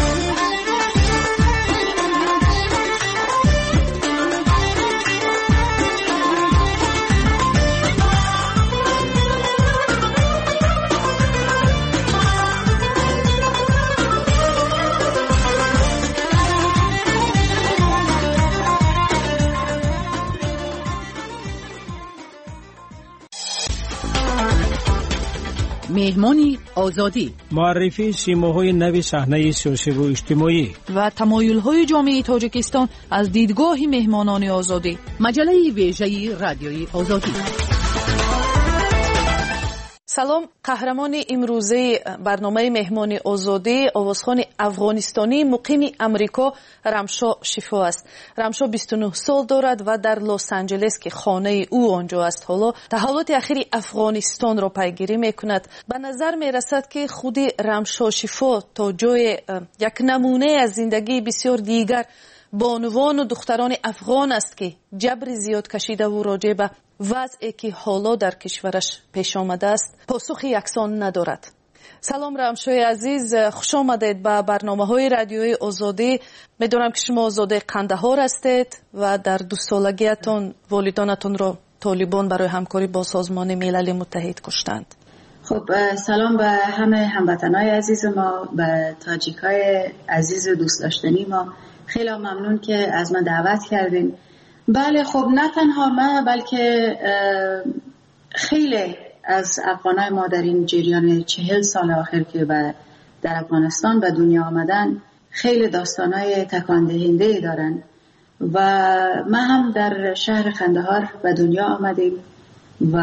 مهمانی آزادی، معرفی سیماهای نوی صحنه سیاسی و اجتماعی و تمایل‌های جامعه تاجیکستان از دیدگاه مهمانان آزادی. مجله ویژه رادیوی آزادی. سلام. قهرمان امروزه برنامه مهمان آزادی آوازخوان افغانستانی مقیم امریکا رمشا شفا است. رمشا 29 سال دارد و در لس آنجلس که خانه او آنجا است حالا تحولات اخیر افغانستان را پیگیری میکند. به نظر میرسد که خود رمشا شفا تا جای یک نمونه از زندگی بسیار دیگر بانوان و دختران افغان است که جبر زیاد کشیده و راجع به وضعی که حالا در کشورش پیش آمده است پاسخ یکسان ندارد. سلام رمشای عزیز، خوش آمدید به برنامه‌های رادیوی آزادی. می‌دونم که شما آزاده قندهار هستید و در 2 سالگیتان والدانتون را طالبان برای همکاری با سازمان ملل متحد کشتند. خب سلام به همه هموطنای عزیز ما، به تاجیکای عزیز و دوست داشتنی ما. خیلی ممنون که از من دعوت کردین. بله خب نه تنها من بلکه خیلی از افغانای ما در این جریان 40 سال آخر که در افغانستان به دنیا آمدن خیلی داستانای تکان دهنده دارن و من هم در شهر قندهار به دنیا آمدیم و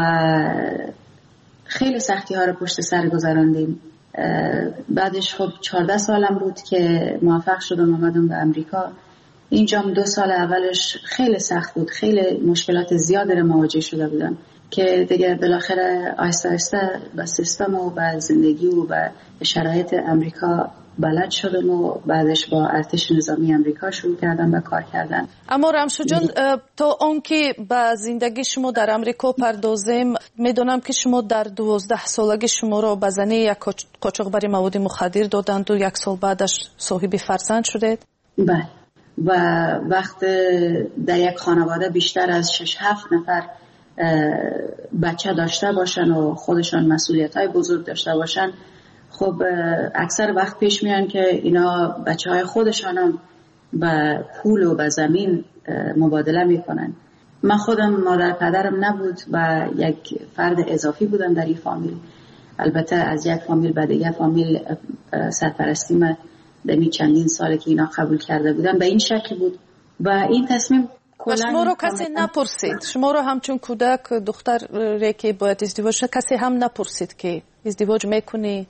خیلی سختی ها رو پشت سر گذراندیم. بعدش خب 14 سالم بود که موفق شدم آمدم به امریکا. اینجام 2 سال اولش خیلی سخت بود، خیلی مشکلات زیادی رو مواجه شده بودم که دیگه بالاخره آهسته آهسته به سیستم و به زندگی و به شرایط امریکا بلد شدم و بعدش با ارتش نظامی امریکا شروع کردم به کار کردن. اما رمشا جان تا آنکه به زندگی شما در امریکا پردازیم، میدونم که شما در 12 سالگی شما را به زنی یک قاچاقبر مواد مخدر دادند و 1 سال بعدش صاحب فرزند شدید. بله و وقت در یک خانواده بیشتر از 6-7 نفر بچه داشته باشن و خودشان مسئولیت‌های بزرگ داشته باشن، خب اکثر وقت پیش میان که اینا بچه‌های خودشان هم به پول و به زمین مبادله میکنن. من خودم مادر پدرم نبود و یک فرد اضافی بودم در این فامیل. البته از یک فامیل به دیگه فامیل سرپرستی من در چندین ساله که اینا قبول کرده بودن به این شکل بود و این تصمیم و شما رو کسی نپرسید؟ شما رو همچون کودک دختر که باید ازدواج شد کسی هم نپرسید که ازدواج میکنی؟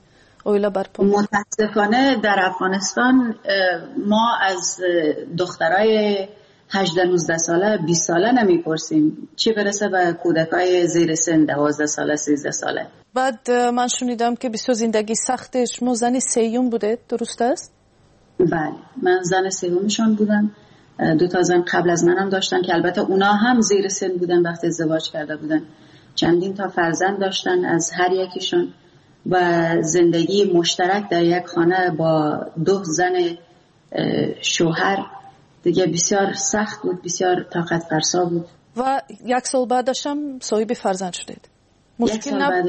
متاسفانه در افغانستان ما از دخترای 18-19 ساله 20 ساله نمیپرسیم، چی برسه به کودکای زیر سن 12 ساله 13 ساله. بعد من شنیدم که بسیار زندگی سخته. شما زن سیوم بوده، درست است؟ بله من زن سیومشان بودم. 2 تا زن قبل از منم داشتن که البته اونا هم زیر سن بودن وقتی ازدواج کرده بودن. چندین تا فرزند داشتن از هر یکیشون و زندگی مشترک در یک خانه با 2 زن شوهر دیگه بسیار سخت بود، بسیار طاقت فرسا بود. و 1 سال بعدش هم صاحب فرزند شدید. مشکل نبود؟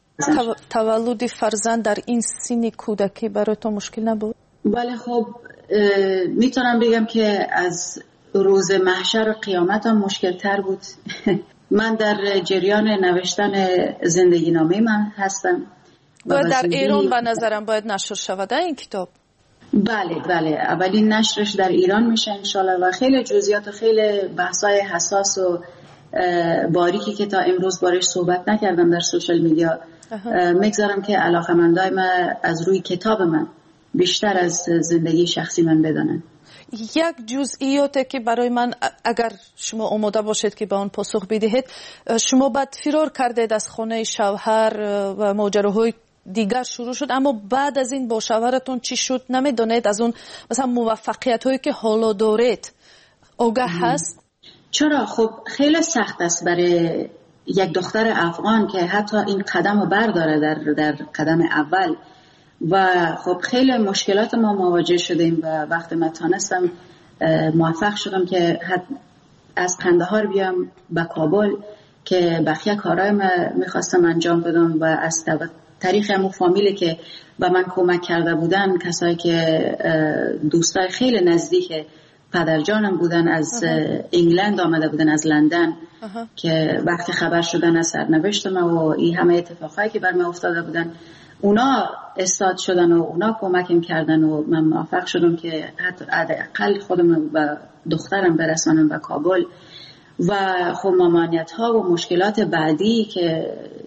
تولد فرزند در این سن کودکی برای تو مشکل نبود؟ بله خب میتونم بگم که از روز محشر و قیامت هم مشکل تر بود. من در جریان نوشتن زندگی نامه من هستم و در ایران به نظرم باید نشر شود این کتاب. بله اولین نشرش در ایران میشه انشالله و خیلی جزئیات و خیلی بحثای حساس و باریکی که تا امروز بارش صحبت نکردم در سوشال میدیا میگذارم که علاقه‌مندای من از روی کتاب من بیشتر از زندگی شخصی من بدانن. یک جزئیاتی که برای من اگر شما آماده باشید که به آن پاسخ بدهید، شما بعد فرار کردید از خانه شوهر و ماجراهای دیگر شروع شد، اما بعد از این با شوهرتون چی شد نمیدونید؟ از اون مثلا موفقیت هایی که حالا دارید آگاه هست؟ چرا؟ خب خیلی سخت است برای یک دختر افغان که حتی این قدم رو برداره در قدم اول و خب خیلی مشکلات ما مواجه شدیم و وقتی من تانستم موفق شدم که از قندهار بیام به کابل که بقیه کارهای من میخواستم انجام بدم و از طریق همون فامیلی که به من کمک کرده بودن، کسایی که دوستای خیلی نزدیک پدرجانم بودن از انگلند آمده بودن، از لندن که وقتی خبر شدن از سرنوشتم و این همه اتفاقایی که بر من افتاده بودن اونا استاد شدن و اونا کمکم کردن و من موفق شدم که حتی اقل خودم و دخترم برسانم به کابل و خب ممانعت ها و مشکلات بعدی که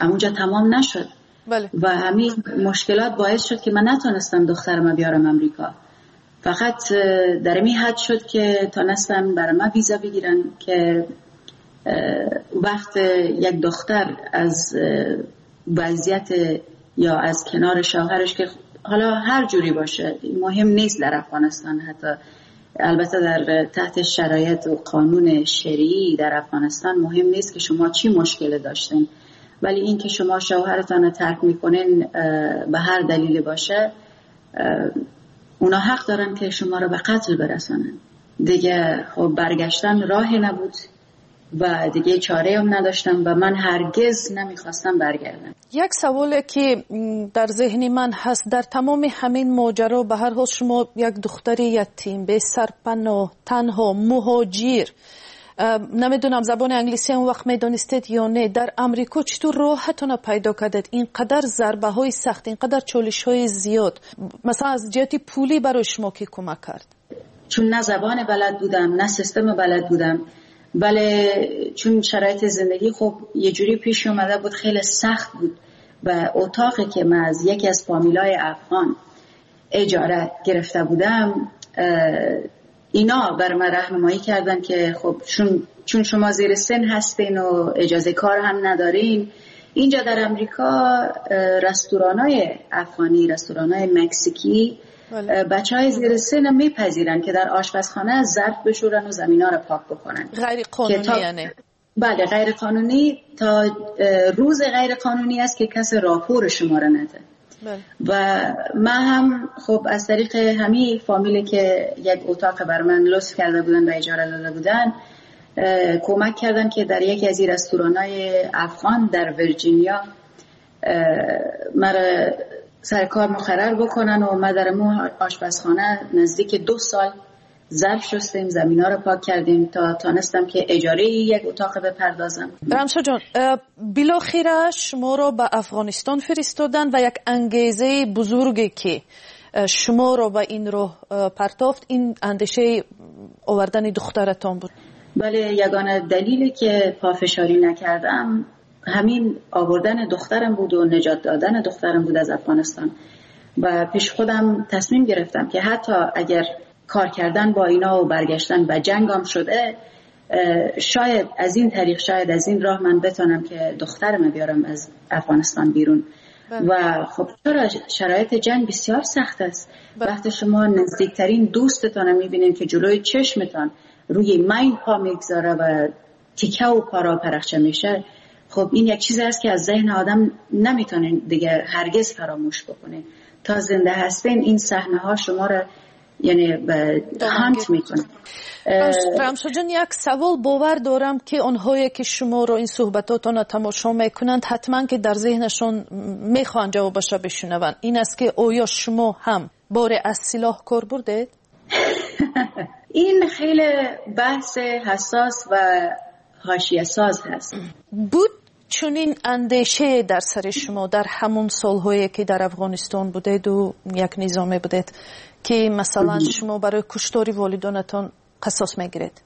همونجا تمام نشد. بله. و همین مشکلات باعث شد که من نتونستم دخترم بیارم امریکا. فقط در این حد شد که تونستن برای من ویزا بگیرن که وقت یک دختر از وضعیت یا از کنار شوهرش که حالا هر جوری باشه مهم نیست در افغانستان، حتی البته در تحت شرایط و قانون شرعی در افغانستان مهم نیست که شما چی مشکل داشتین، ولی این که شما شوهرتان رو ترک میکنین به هر دلیلی باشه اونا حق دارن که شما رو به قتل برسانن. دیگه خب برگشتن راهی نبود و دیگه چاره هم نداشتم و من هرگز نمیخواستم برگردم. یک سوالی که در ذهن من هست، در تمام همین ماجرا به هر حال شما یک دختر یتیم به سرپناه تنها مهاجر، نمیدونم زبان انگلیسی هم وقت میدونستید یا نه، در امریکا چطور راحتون پیدا کردید؟ اینقدر ضربه های سخت، اینقدر چالش های زیاد، مثلا از جهت پولی برای شما کی کمک کرد؟ چون نه زبان بلد بودم نه سیستم بلد بودم، ولی چون شرایط زندگی خب یه جوری پیش اومده بود خیلی سخت بود و اتاقی که من از یکی از فامیلای افغان اجاره گرفته بودم اینا بر من راهنمایی کردن که خب چون شما زیر سن هستین و اجازه کار هم ندارین، اینجا در امریکا رستورانای افغانی، رستورانای مکزیکی بچهای زیر سن میپذیرن که در آشپزخانه ظرف بشورن و زمینا رو پاک بکنن. غیر قانونی یعنی؟ بله غیر قانونی، تا روز غیر قانونی است که کس راپور شما رو نده. و من هم خب از طریق همین فامیلی که یک اتاق بر من لطف کرده بودن و اجاره داده بودن کمک کردن که در یکی از این رستورانای افغان در ویرجینیا مرا سر کار مقرر بکنن و ما در آشپزخانه نزدیک 2 سال ظرف شستیم، زمینا رو پاک کردیم تا تانستم که اجاره یک اتاق بپردازم. رمشا جان، بالاخره شما رو به افغانستان فرستادن و یک انگیزه بزرگی که شما رو به این راه پرتافت این اندیشه آوردن دخترتان بود. بله، یگانه دلیلی که پافشاری نکردم همین آوردن دخترم بود و نجات دادن دخترم بود از افغانستان. و پیش خودم تصمیم گرفتم که حتی اگر کار کردن با اینا و برگشتن به جنگم شده، شاید از این طریق، شاید از این راه من بتونم که دخترم بیارم از افغانستان بیرون. و خب چرا شرایط جنگ بسیار سخت است. وقتی شما نزدیکترین دوستتان میبینین که جلوی چشمتان روی مین پا میگذاره و تیکه و پارا پرخچه میشه، خب این یک چیزی است که از ذهن آدم نمیتونین دیگه هرگز فراموش بکنین. تا زنده هستین این صحنه ها شما را یعنی هانت میکنه. رمشا جان، یک سوال باور دارم که اونهایی که شما رو این صحبتاتون رو تماشا میکنند حتما که در ذهنشون میخوان جوابش رو بشنون، این است که آیا شما هم بار از سلاح کار بردید؟ این خیلی بحث حساس و حاشیه ساز هست. بود چونین اندیشه در سر شما در همون سالهایی که در افغانستان بودید و یک نظامی بودید که مثلا شما برای کشتاری والدانتان قصاص میگیرید؟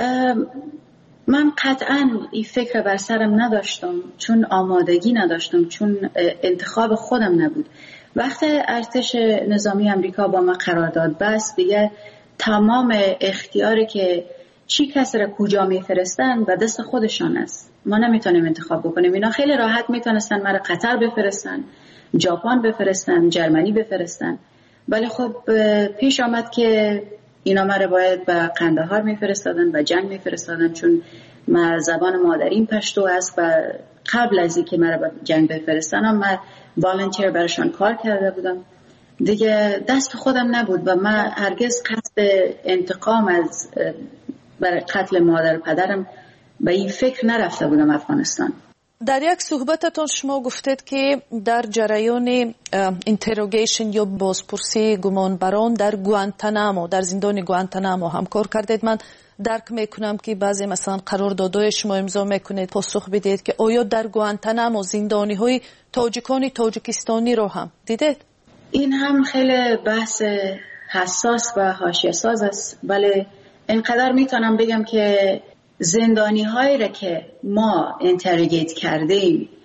من قطعا این فکر بر سرم نداشتم، چون آمادگی نداشتم، چون انتخاب خودم نبود. وقتی ارتش نظامی امریکا با من قرارداد بست، دیگه تمام اختیاری که چی کسی را کجا میفرستن به دست خودشان است. ما نمیتونیم انتخاب بکنیم. اینا خیلی راحت میتونستن مرا قطر بفرستن، ژاپن بفرستن، جرمنی بفرستن، ولی خب پیش آمد که اینا مرا باید به قندهار میفرستادن و جنگ میفرستادن، چون من زبان مادریم پشتو است و قبل از اینکه مرا به جنگ بفرستن من والنتیر براشون کار کرده بودم. دیگه دست خودم نبود و من هرگز قصد انتقام از برای قتل مادر پدرم به این فکر نرفته بودم افغانستان. در یک صحبتتون شما گفتید که در جریان اینتروگیشن یا بازپرسی گمانبران در گوانتانامو، در زندان گوانتانامو هم کار کردید. من درک میکنم که بعضی مثلا قراردادهای شما امضا میکنید پاسخ بدید که آیا در گوانتانامو زندانی های تاجیکانی تاجیکستانی رو هم دیدید؟ این هم خیلی بحث حساس و حاشیه ساز است، ولی اینقدر میتونم بگم که زندانی هایی را که ما اینتروگیت کردیم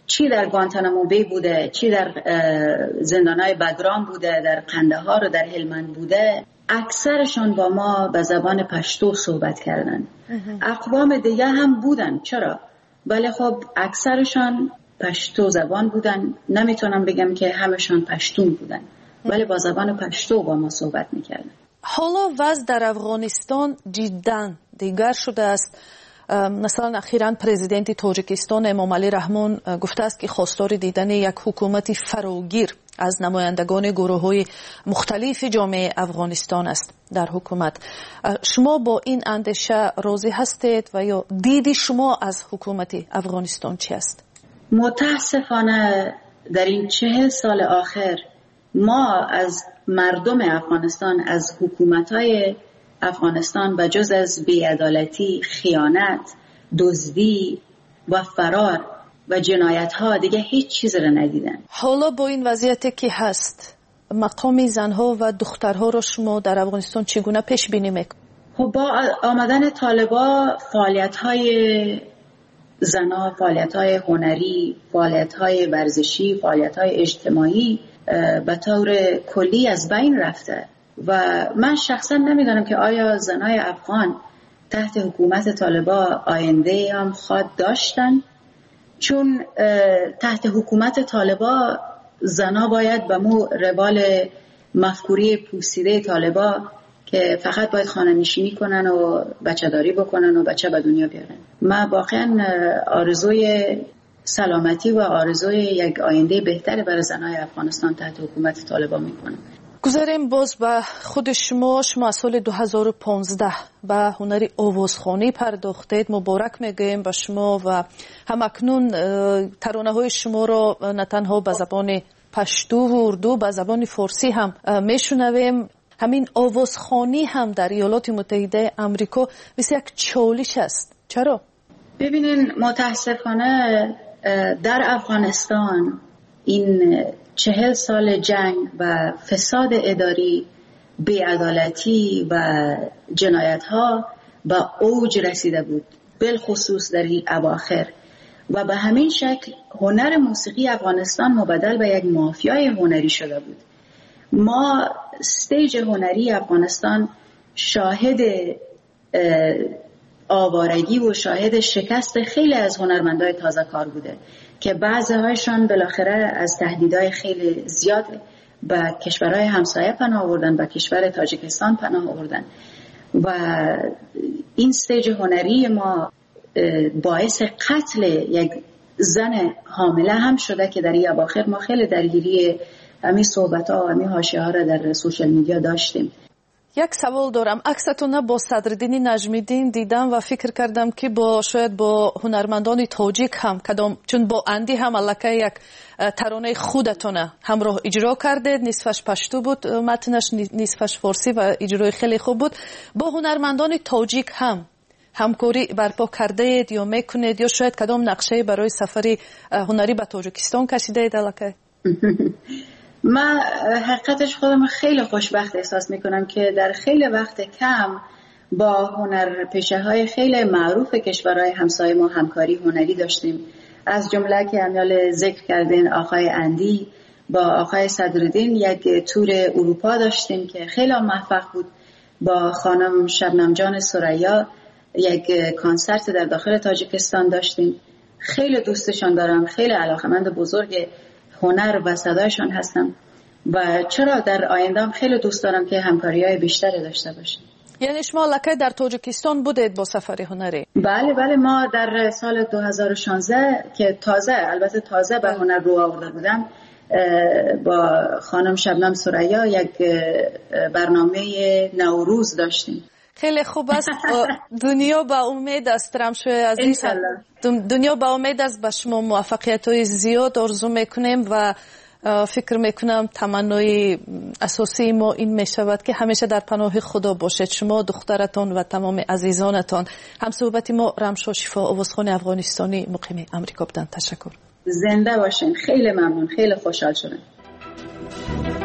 چی در گوانتانامو بی بوده، چی در زندانهای بگرام بوده، در قندهار و در هلمند بوده، اکثرشان با ما به زبان پشتو صحبت کردن. اقوام دیگه هم بودن، چرا؟ ولی خب اکثرشان پشتو زبان بودن. نمیتونم بگم که همشان پشتون بودن، ولی با زبان پشتو با ما صحبت میکردن. حالا وضع در افغانستان جداً دیگر شده است. مثلا اخیراً پرزیدنت تاجیکستان امامعلی رحمان گفته است که خواستار دیدن یک حکومت فراگیر از نمایندگان گروه‌های مختلف جامعه افغانستان است در حکومت. شما با این اندیشه راضی هستید و یا دیدی شما از حکومت افغانستان چی است؟ متاسفانه در این 40 سال آخر ما از مردم افغانستان، از حکومت‌های افغانستان به جز از بی‌عدالتی، خیانت، دزدی و فرار و جنایت‌ها دیگه هیچ چیز را ندیدن. حالا با این وضعیتی که هست، مقام زنها و دخترها را شما در افغانستان چگونه پیش بینی میکنید؟ خب با آمدن طالبا فعالیت‌های زنها، فعالیت‌های هنری، فعالیت‌های ورزشی، فعالیت‌های اجتماعی به طور کلی از بین رفته و من شخصا نمیدونم که آیا زنای افغان تحت حکومت طالبا آینده هم خواد داشتن، چون تحت حکومت طالبا زنا باید به مو روال مفکوری پوسیده طالبا که فقط باید خانه نشینی کنن و بچه داری بکنن و بچه به دنیا بیارن. من واقعا آرزوی سلامتی و آرزوی یک آینده بهتر برای زنای افغانستان تحت حکومت طالبا میکنم. گذاریم باز به خود شما از سال 2015 به هنر آوازخوانی پرداختید. مبارک میگویم به شما و همکنون ترانه های شما را نه تنها به زبان پشتو و اردو، به زبان فارسی هم میشنویم. همین آوازخوانی هم در ایالات متحده آمریکا مثل یک چالش است. چرا؟ ببینین متاسفانه در افغانستان این 40 سال جنگ و فساد اداری، بی‌عدالتی و جنایت‌ها به اوج رسیده بود، بالخصوص در این اواخر، و به همین شکل هنر موسیقی افغانستان مبدل به یک مافیای هنری شده بود. ما استیج هنری افغانستان شاهد آوارگی و شاهد شکست خیلی از هنرمندای تازه کار بوده که بعضی‌هایشان بالاخره از تهدیدهای خیلی زیاد به کشورهای همسایه پناه آوردن، به کشور تاجیکستان پناه آوردن و این استیج هنری ما باعث قتل یک زن حامله هم شده که در این اواخر ما خیلی درگیری همین صحبت‌ها و همین حاشیه‌ها را در سوشال میدیا داشتیم. یک سوال دارم. عکستون با صدرالدین نجمیدین دیدم و فکر کردم که شاید با هنرمندان تاجیک هم کدام، چون با اندی هم الکه یک ترانه خودتون همراه اجرا کردید، نصفش پشتو بود متنش، نصفش فارسی و اجرای خیلی خوب بود. با هنرمندان تاجیک هم همکاری برپا کرده اید یا میکنید یا شاید کدام نقشه برای سفری هنری به تاجیکستان کشیده اید الکه؟ من حقیقتش خودم خیلی خوشبخت احساس میکنم که در خیلی وقت کم با هنرپیشه های خیلی معروف کشورهای همسایه ما همکاری هنری داشتیم. از جمله که امیال ذکر کردین آقای اندی با آقای صدرالدین یک تور اروپا داشتیم که خیلی موفق بود. با خانم شبنم جان ثریا یک کنسرت در داخل تاجیکستان داشتیم. خیلی دوستشان دارم، خیلی علاقمند بزرگ هنر و صدایشان هستم و چرا در آینده خیلی دوست دارم که همکاری‌های بیشتری داشته باشیم. یعنی شما لکه در تاجیکستان بودید با سفر هنری؟ بله ما در سال 2016 که البته تازه به هنر رو آورده بودم با خانم شبنم ثریا یک برنامه نوروز داشتیم. خیلی خوب است. دنیا با امید است رمشو عزیز. دنیا با امید است. به شما موفقیت‌های زیاد آرزو میکنیم و فکر میکنم تمنای اساسی ما این میشود که همیشه در پناه خدا باشید شما، دخترتان و تمام عزیزانتان. هم صحبت ما رمشو شفا آوازخوان افغانستانی مقیم امریکا بودند. تشکر. زنده باشین. خیلی ممنون. خیلی خوشحال شدم.